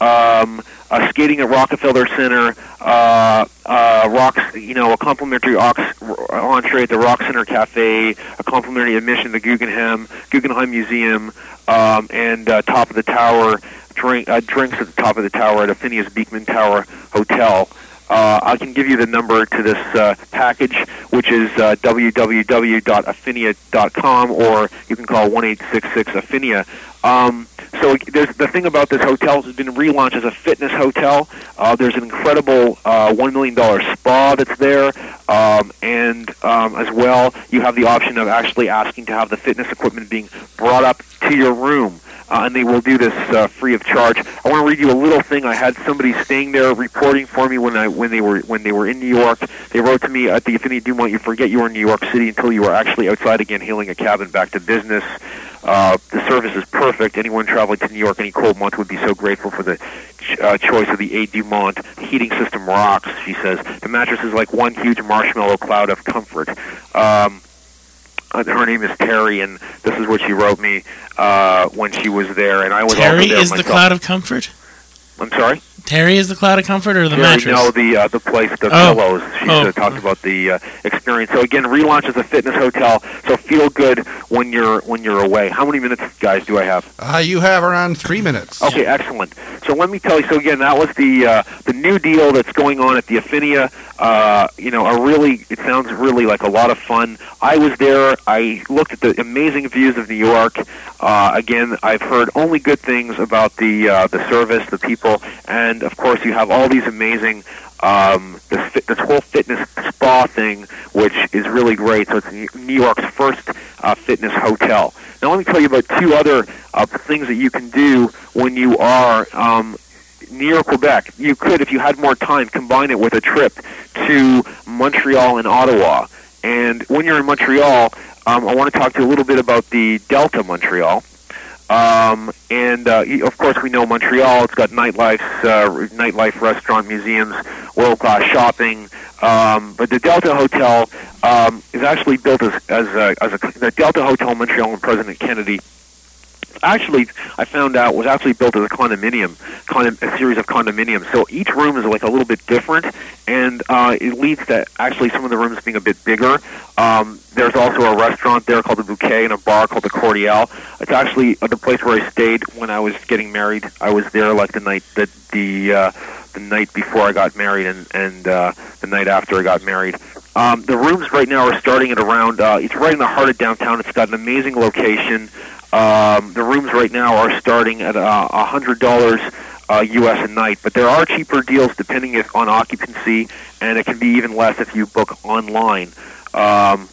um, uh, skating at Rockefeller Center, uh, uh, rocks, you know, a complimentary ox, entree at the Rock Center Cafe, a complimentary admission to the Guggenheim, Guggenheim Museum, um, and uh, top of the tower, drink, uh, drinks at the top of the tower at Phineas Beekman Tower Hotel. Uh, I can give you the number to this uh, package, which is uh, w w w dot affinia dot com, or you can call one eight six six affinia. Um, so there's, the thing about this hotel has been relaunched as a fitness hotel. Uh, there's an incredible uh, one million dollars spa that's there, um, and um, as well, you have the option of actually asking to have the fitness equipment being brought up to your room. Uh, and they will do this uh, free of charge. I want to read you a little thing. I had somebody staying there reporting for me when I when they were when they were in New York. They wrote to me at the Affinity Dumont, "You forget you were in New York City until you are actually outside again, hailing a cabin back to business. Uh, the service is perfect. Anyone traveling to New York any cold month would be so grateful for the ch- uh, choice of the A. Dumont. The heating system rocks," she says. "The mattress is like one huge marshmallow cloud of comfort." Um, Uh, her name is Terry, and this is what she wrote me uh, when she was there. And I was Terry also there is myself. the cloud of comfort? I'm sorry? Terry is the cloud of comfort, or the Terry, mattress? No, the uh, the place, the Oh. pillows. She Oh. uh, talked about the uh, experience. So again, relaunch as a fitness hotel. So feel good when you're when you're away. How many minutes, guys, do I have? Uh, you have around three minutes. Okay, excellent. So let me tell you. So again, that was the uh, the new deal that's going on at the Affinia. Uh, you know, a really it sounds really like a lot of fun. I was there. I looked at the amazing views of New York. Uh, again, I've heard only good things about the uh, the service, the people, and of course, you have all these amazing. Um, this, fit, this whole fitness spa thing, which is really great. So it's New York's first uh, fitness hotel. Now let me tell you about two other uh, things that you can do when you are um, near Quebec. You could, if you had more time, combine it with a trip to Montreal and Ottawa. And when you're in Montreal, um, I want to talk to you a little bit about the Delta Montreal. Um, and uh, of course, we know Montreal. It's got nightlife, uh, nightlife, restaurant, museums, world-class shopping. Um, but the Delta Hotel um, is actually built as as a, as a the Delta Hotel Montreal and President Kennedy. Actually, I found out was actually built as a condominium, condom, a series of condominiums. So each room is like a little bit different, and uh, it leads to actually some of the rooms being a bit bigger. Um, there's also a restaurant there called the Bouquet and a bar called the Cordial. It's actually uh, the place where I stayed when I was getting married. I was there like the night that the uh, the night before I got married and and uh, the night after I got married. Um, the rooms right now are starting at around. Uh, it's right in the heart of downtown. It's got an amazing location. Um, the rooms right now are starting at uh, one hundred dollars uh, U S a night, but there are cheaper deals depending if, on occupancy, and it can be even less if you book online. Um,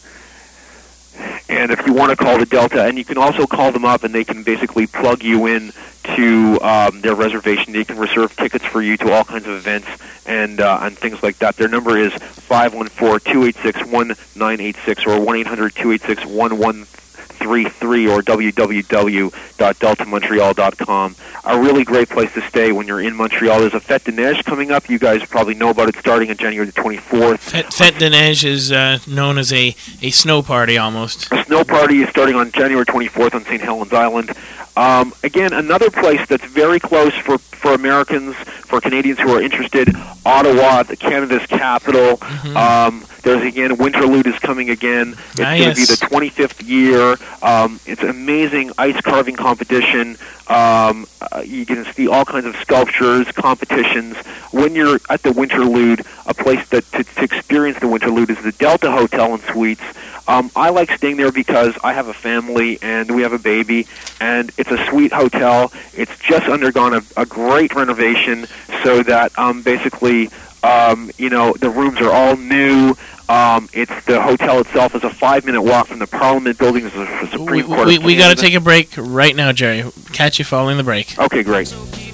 and if you want to call the Delta, and you can also call them up, and they can basically plug you in to um, their reservation. They can reserve tickets for you to all kinds of events and uh, and things like that. Their number is five one four, two eight six, one nine eight six or one eight hundred, two eight six, one one three three or w w w dot delta montreal dot com. A really great place to stay when you're in Montreal. There's a Fête de Neige coming up. You guys probably know about it, starting on January the twenty-fourth. Fête, Fête de Neige is uh, known as a, a snow party almost. A snow party is starting on January twenty-fourth on Saint Helens Island. Um, again, another place that's very close for, for Americans, for Canadians who are interested, Ottawa, the Canada's capital. Mm-hmm. Um, there's, again, Winterlude is coming again. It's ah, going to yes. be the twenty-fifth year. Um, it's an amazing ice carving competition. Um, uh, you can see all kinds of sculptures, competitions. When you're at the Winterlude, a place that to, to experience the Winterlude is the Delta Hotel and Suites. Um, I like staying there because I have a family and we have a baby, and it's a sweet hotel. It's just undergone a, a great renovation so that um, basically, um, you know, the rooms are all new. Um, it's the hotel itself is a five-minute walk from the Parliament buildings of the Supreme We, Court. we, of we got to Canada. take a break right now, Jerry. Catch you following the break. Okay, great.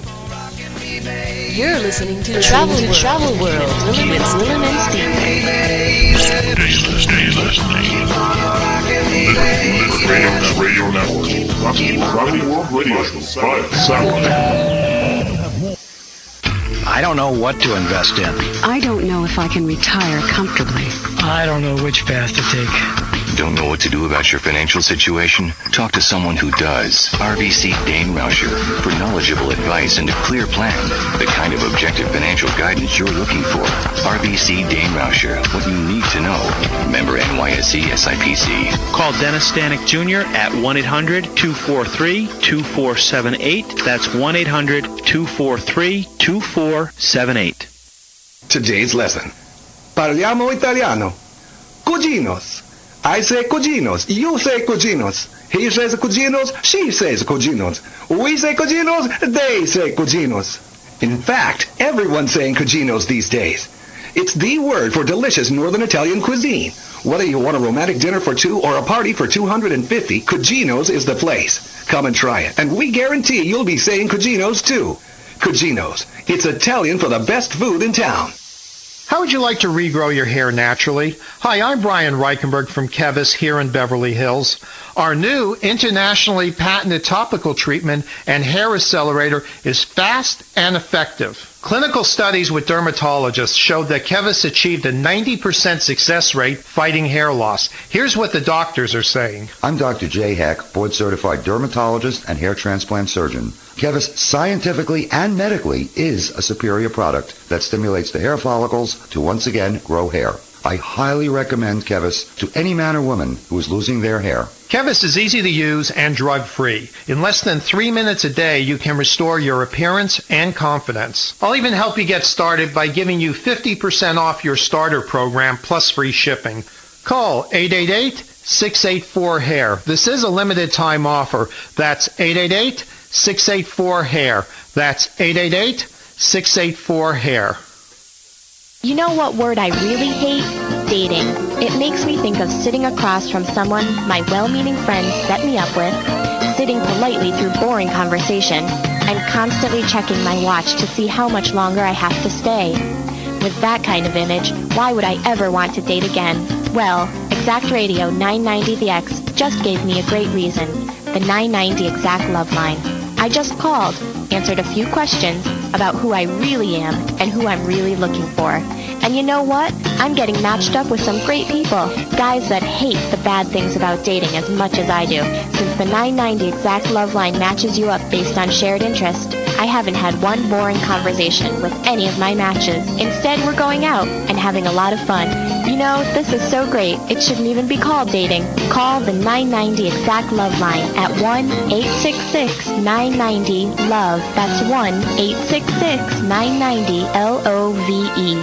You're listening to Travel World, Travel World with Dylan and Steve. Stay listening. Radio, Radio Network. Travel World Radio Show via satellite. I don't know what to invest in. I don't know if I can retire comfortably. I don't know which path to take. Don't know what to do about your financial situation? Talk to someone who does. R B C Dane Rauscher for knowledgeable advice and a clear plan. The kind of objective financial guidance you're looking for. R B C Dane Rauscher. What you need to know. Member N Y S E S I P C. Call Dennis Stanek Junior at one eight hundred two four three two four seven eight. That's one eight hundred two four three two four seven eight. Today's lesson. Parliamo italiano. Cuginos. I say cuginos. You say cuginos. He says cuginos. She says cuginos. We say cuginos. They say cuginos. In fact, everyone's saying cuginos these days. It's the word for delicious Northern Italian cuisine. Whether you want a romantic dinner for two or a party for two hundred fifty, Cugino's is the place. Come and try it, and we guarantee you'll be saying Cugino's too. Cugino's. It's Italian for the best food in town. How would you like to regrow your hair naturally? Hi, I'm Brian Reichenberg from Kevis here in Beverly Hills. Our new internationally patented topical treatment and hair accelerator is fast and effective. Clinical studies with dermatologists showed that Kevis achieved a ninety percent success rate fighting hair loss. Here's what the doctors are saying. I'm Doctor Jay Heck, board-certified dermatologist and hair transplant surgeon. Kevis scientifically and medically is a superior product that stimulates the hair follicles to once again grow hair. I highly recommend Kevis to any man or woman who is losing their hair. Kevis is easy to use and drug-free. In less than three minutes a day, you can restore your appearance and confidence. I'll even help you get started by giving you fifty percent off your starter program plus free shipping. Call eight eight eight, six eight four, hair. This is a limited time offer. That's eight eight eight, six eight four, hair. That's eight eight eight, six eight four, hair. You know what word I really hate? Dating. It makes me think of sitting across from someone my well-meaning friends set me up with, sitting politely through boring conversation, and constantly checking my watch to see how much longer I have to stay. With that kind of image, why would I ever want to date again? Well, Exact Radio nine ninety The X just gave me a great reason. The nine ninety Exact Love Line. I just called, answered a few questions about who I really am and who I'm really looking for. And you know what? I'm getting matched up with some great people. Guys that hate the bad things about dating as much as I do. Since the nine ninety Exact Love Line matches you up based on shared interest, I haven't had one boring conversation with any of my matches. Instead, we're going out and having a lot of fun. You know, this is so great, it shouldn't even be called dating. Call the nine ninety Exact Love Line at one eight six six nine nine zero love. That's one eight six six nine nine zero L O V E.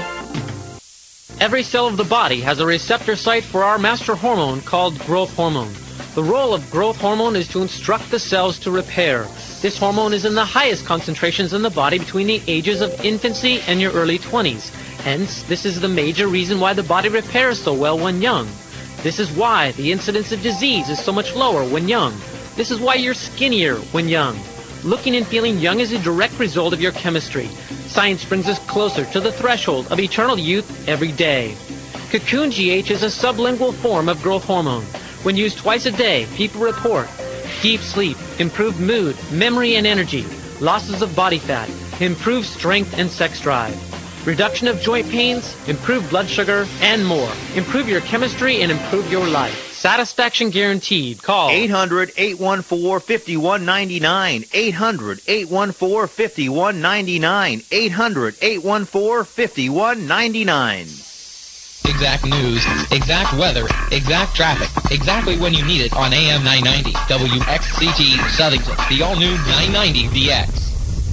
Every cell of the body has a receptor site for our master hormone called growth hormone. The role of growth hormone is to instruct the cells to repair. This hormone is in the highest concentrations in the body between the ages of infancy and your early twenties. Hence, this is the major reason why the body repairs so well when young. This is why the incidence of disease is so much lower when young. This is why you're skinnier when young. Looking and feeling young is a direct result of your chemistry. Science brings us closer to the threshold of eternal youth every day. Cocoon G H is a sublingual form of growth hormone. When used twice a day, people report deep sleep, improved mood, memory and energy, losses of body fat, improved strength and sex drive, reduction of joint pains, improved blood sugar, and more. Improve your chemistry and improve your life. Satisfaction guaranteed. Call eight hundred, eight one four, five one nine nine. eight hundred, eight one four, five one nine nine. eight hundred, eight one four, five one nine nine. Exact news, exact weather, exact traffic, exactly when you need it on A M nine ninety, W X C T Southington, the all-new nine ninety V X.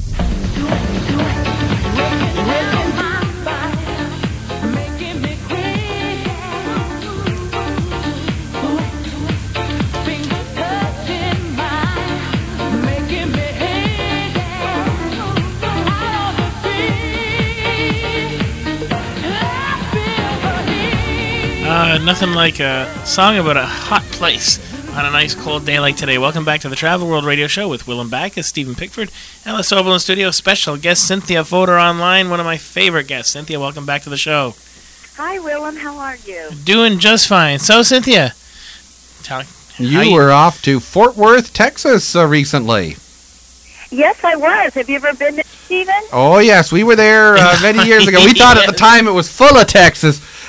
Uh, nothing like a song about a hot place on a nice cold day like today. Welcome back to the Travel World Radio Show with Willem Backus, Stephen Pickford, Ellis Oberlin Studio. Special guest Cynthia Fodor online, one of my favorite guests. Cynthia, welcome back to the show. Hi, Willem. How are you? Doing just fine. So, Cynthia, tell, you, you were off to Fort Worth, Texas uh, recently. Yes, I was. Have you ever been there, Stephen? Oh, yes. We were there uh, many years ago. We thought at the time it was full of Texas.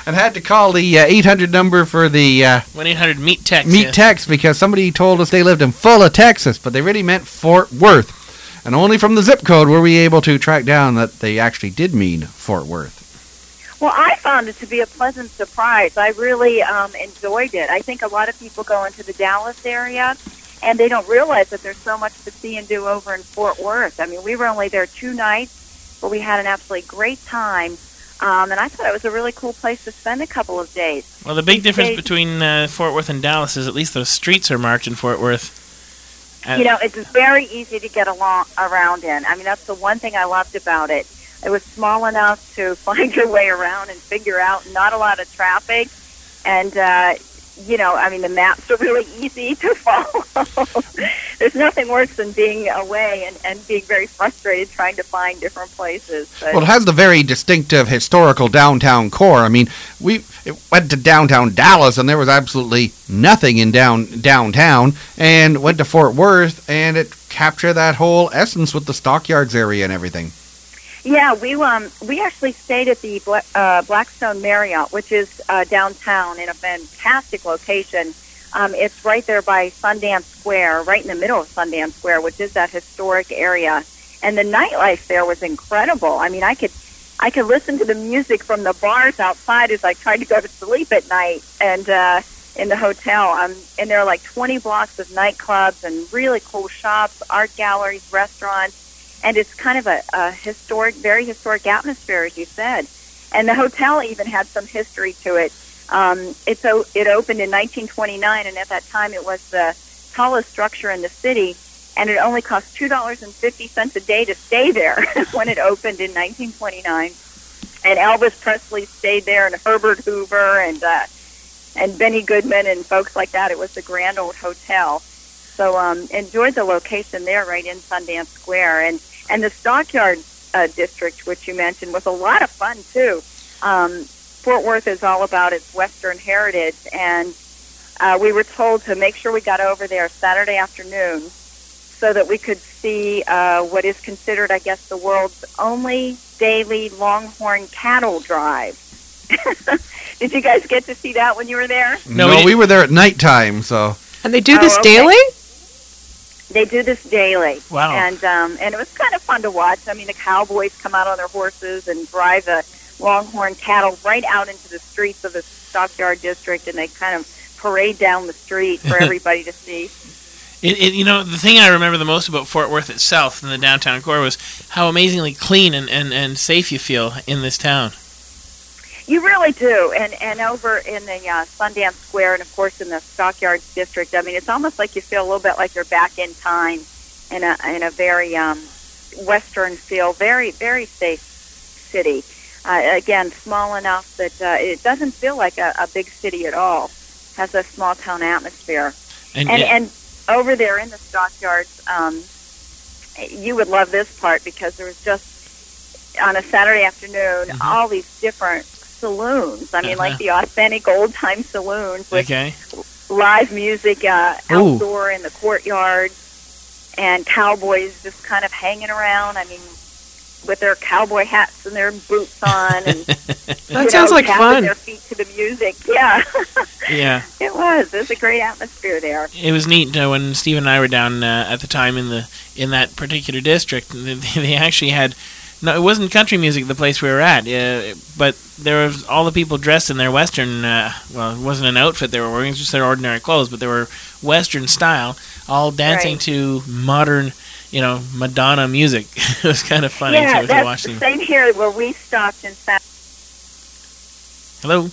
and had to call the uh, eight hundred number for the uh, one eight hundred meet text. meet yeah. text because somebody told us they lived in Fulla, Texas, but they really meant Fort Worth. And only from the zip code were we able to track down that they actually did mean Fort Worth. Well, I found it to be a pleasant surprise. I really um, enjoyed it. I think a lot of people go into the Dallas area, and they don't realize that there's so much to see and do over in Fort Worth. I mean, we were only there two nights, but we had an absolutely great time, um, and I thought it was a really cool place to spend a couple of days. Well, the big We difference stayed- between uh, Fort Worth and Dallas is at least those streets are marked in Fort Worth. Uh, You know, it's very easy to get along around in. I mean, that's the one thing I loved about it. It was small enough to find your way around and figure out, not a lot of traffic. And, uh, you know, I mean, the maps are really easy to follow. There's nothing worse than being away and, and being very frustrated trying to find different places. But Well, it has the very distinctive historical downtown core. I mean, we it went to downtown Dallas, and there was absolutely nothing in down downtown, and went to Fort Worth, and it captured that whole essence with the Stockyards area and everything. Yeah, we um we actually stayed at the Bla- uh, Blackstone Marriott, which is uh, downtown in a fantastic location. Um, it's right there by Sundance Square, right in the middle of Sundance Square, which is that historic area. And the nightlife there was incredible. I mean, I could I could listen to the music from the bars outside as I tried to go to sleep at night, and uh, in the hotel. Um, and there are like twenty blocks of nightclubs and really cool shops, art galleries, restaurants. And it's kind of a, a historic, very historic atmosphere, as you said. And the hotel even had some history to it. Um, it's o- it opened in nineteen twenty-nine, and at that time it was the tallest structure in the city, and it only cost two dollars and fifty cents a day to stay there when it opened in nineteen twenty-nine. And Elvis Presley stayed there, and Herbert Hoover, and uh, and Benny Goodman, and folks like that. It was the grand old hotel. So um, enjoyed the location there right in Sundance Square. And And the Stockyard uh, District, which you mentioned, was a lot of fun, too. Um, Fort Worth is all about its Western heritage, and uh, we were told to make sure we got over there Saturday afternoon so that we could see uh, what is considered, I guess, the world's only daily Longhorn cattle drive. Did you guys get to see that when you were there? No, we, we were there at nighttime, so... And they do this Oh, okay. daily? They do this daily. Wow. And um, and it was kind of fun to watch. I mean, the cowboys come out on their horses and drive the Longhorn cattle right out into the streets of the Stockyard District, and they kind of parade down the street for everybody to see. It, it, you know, the thing I remember the most about Fort Worth itself and the downtown core was how amazingly clean and, and, and safe you feel in this town. You really do. And and over in the uh, Sundance Square and, of course, in the Stockyards District, I mean, it's almost like you feel a little bit like you're back in time in a, in a very um, Western feel, very, very safe city. Uh, again, small enough that uh, it doesn't feel like a, a big city at all. It has a small-town atmosphere. And, And, yeah, and over there in the Stockyards, um, you would love this part because there was just, on a Saturday afternoon, Mhm. all these different saloons. I mean, Uh-huh. like the authentic old-time saloons with okay. live music uh, Ooh. outdoor in the courtyard, and cowboys just kind of hanging around. I mean, with their cowboy hats and their boots on, and That sounds know, like tapping fun. their feet to the music. Yeah, Yeah. it was. It was a great atmosphere there. It was neat uh, when Steve and I were down uh, at the time in the in that particular district. They, they actually had no, it wasn't country music. The place we were at, uh, but there was all the people dressed in their Western. Uh, well, it wasn't an outfit they were wearing; it was just their ordinary clothes, but they were Western style, all dancing Right. to modern, you know, Madonna music. It was kind of funny yeah, to, to that's watch the them. same here where we stopped in San. Hello.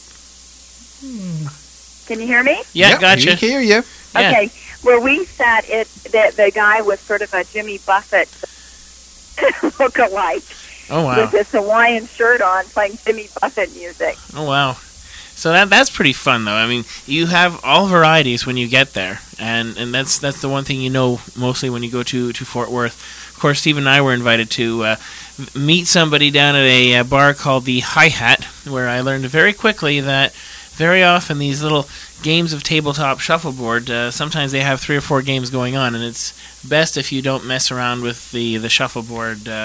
Can you hear me? Yeah, Yep, gotcha. we can hear you. Yeah. Okay, where we sat, it the the guy was sort of a Jimmy Buffett look-alike. Oh wow. With this Hawaiian shirt on, playing Jimmy Buffett music. Oh wow. So that that's pretty fun though. I mean, you have all varieties when you get there, and, and that's that's the one thing you know mostly when you go to, to Fort Worth. Of course, Steve and I were invited to uh, meet somebody down at a, uh bar called the Hi Hat, where I learned very quickly that very often these little games of tabletop shuffleboard, uh, sometimes they have three or four games going on, and it's best if you don't mess around with the the shuffleboard uh,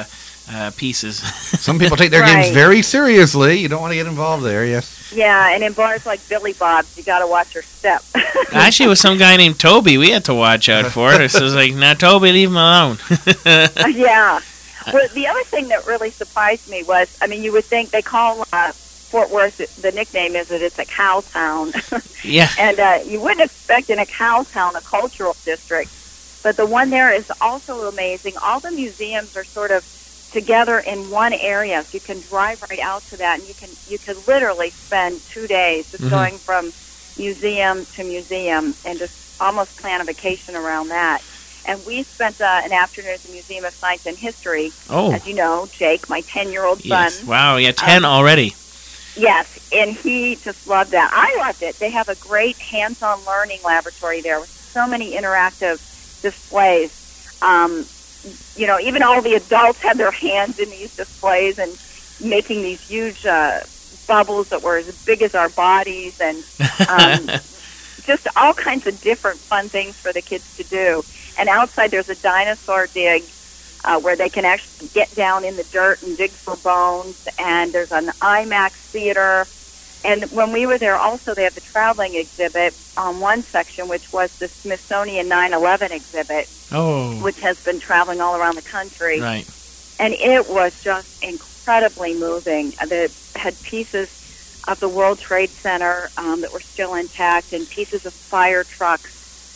uh, pieces. Some people take their Right. games very seriously. You don't want to get involved there, yes. Yeah, and in bars like Billy Bob's, you got to watch your step. Actually, it was some guy named Toby we had to watch out for. So it was like, now, Toby, leave him alone. Uh, yeah. Well, the other thing that really surprised me was, I mean, you would think they call uh, Fort Worth, the nickname is that it's a cow town. Yeah. And uh, you wouldn't expect in a cow town a cultural district. But the one there is also amazing. All the museums are sort of together in one area. So you can drive right out to that, and you can you could literally spend two days just Mhm. going from museum to museum and just almost plan a vacation around that. And we spent uh, an afternoon at the Museum of Science and History. Oh. As you know, Jake, my ten-year-old Yes. son. Wow, yeah, ten Um, already. Yes, and he just loved that. I loved it. They have a great hands-on learning laboratory there with so many interactive displays. Um, you know, even all the adults had their hands in these displays and making these huge uh, bubbles that were as big as our bodies, and um, just all kinds of different fun things for the kids to do. And outside there's a dinosaur dig uh, where they can actually get down in the dirt and dig for bones, and there's an IMAX theater. And when we were there also, they have the traveling exhibit on one section, which was the Smithsonian nine eleven exhibit, Oh. which has been traveling all around the country. Right. And it was just incredibly moving. They had pieces of the World Trade Center um, that were still intact, and pieces of fire trucks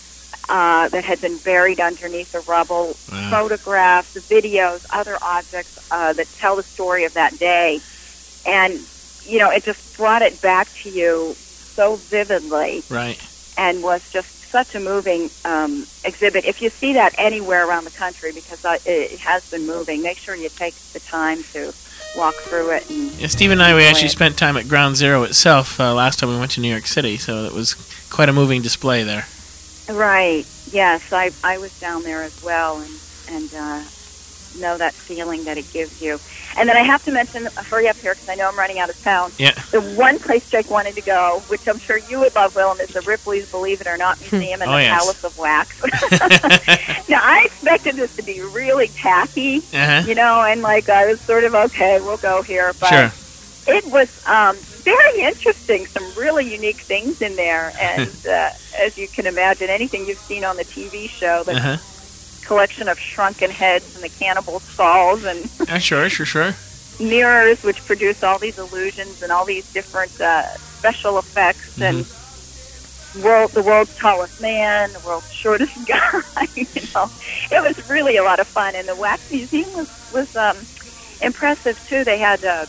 uh, that had been buried underneath the rubble, Wow. photographs, videos, other objects uh, that tell the story of that day. And, you know, it just brought it back to you so vividly, Right. and was just such a moving um, exhibit. If you see that anywhere around the country, because uh, it has been moving, make sure you take the time to walk through it. And Yeah, Steve and I, we enjoy actually it. spent time at Ground Zero itself uh, last time we went to New York City, so it was quite a moving display there. Right. Yes, I I was down there as well, and and uh, know that feeling that it gives you. And then I have to mention, hurry up here because I know I'm running out of town. Yeah. The one place Jake wanted to go, which I'm sure you would love, Willem, is the Ripley's Believe It or Not Museum and Oh, the yes. Palace of Wax. Now, I expected this to be really tacky, Uh-huh. you know, and like I was sort of, okay, we'll go here. But Sure. it was um, very interesting, some really unique things in there. And uh, as you can imagine, anything you've seen on the T V show, the Uh-huh. collection of shrunken heads and the cannibal skulls and Uh, sure, sure, sure. mirrors, which produce all these illusions and all these different uh, special effects, and world, the world's tallest man, the world's shortest guy. You know, it was really a lot of fun, and the Wax Museum was was um, impressive too. They had, uh,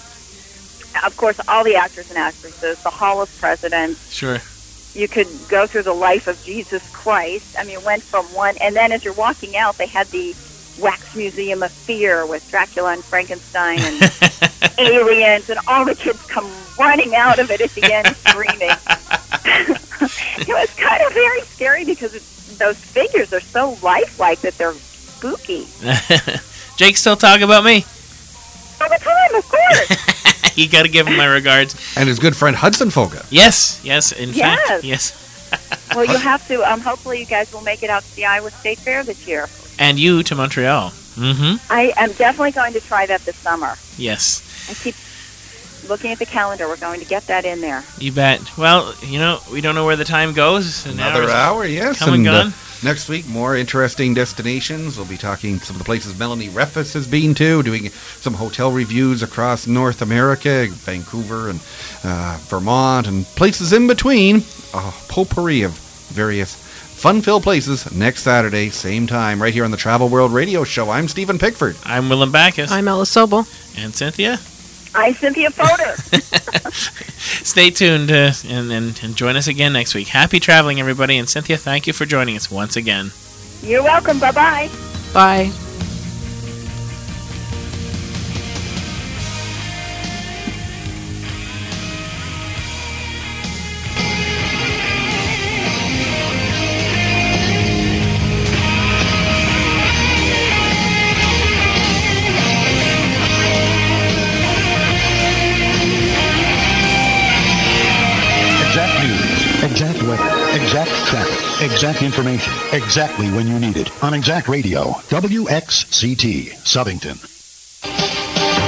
of course, all the actors and actresses, the Hall of Presidents. Sure. You could go through the life of Jesus Christ. I mean, it went from one, and then as you're walking out, they had the Wax Museum of Fear with Dracula and Frankenstein and aliens, and all the kids come running out of it at the end screaming. It was kind of very scary because it's, those figures are so lifelike that they're spooky. Jake still talk about me. All the time, of course. You got to give him my regards. And his good friend Hudson Foga. Yes, yes, in Yes. fact, yes. Well, you have to. Um, hopefully, you guys will make it out to the Iowa State Fair this year. And you to Montreal. Mm-hmm. I am definitely going to try that this summer. Yes, I keep looking at the calendar. We're going to get that in there. you bet. Well, you know, we don't know where the time goes. An Another hour's hour, yes. Come and and, uh, gone. next week, more interesting destinations. We'll be talking some of the places Melanie Refus has been to, doing some hotel reviews across North America, Vancouver and uh, Vermont, and places in between. A potpourri of various fun-filled places next Saturday, same time, right here on the Travel World Radio Show. I'm Stephen Pickford. I'm Willem Backus. I'm Ella Sobel. And Cynthia. I'm Cynthia Fodor. Stay tuned uh, and, and, and join us again next week. Happy traveling, everybody. And Cynthia, thank you for joining us once again. You're welcome. Bye-bye. Bye. Exact news, exact weather, exact traffic, exact information, exactly when you need it. On Exact Radio, W X C T, Southington.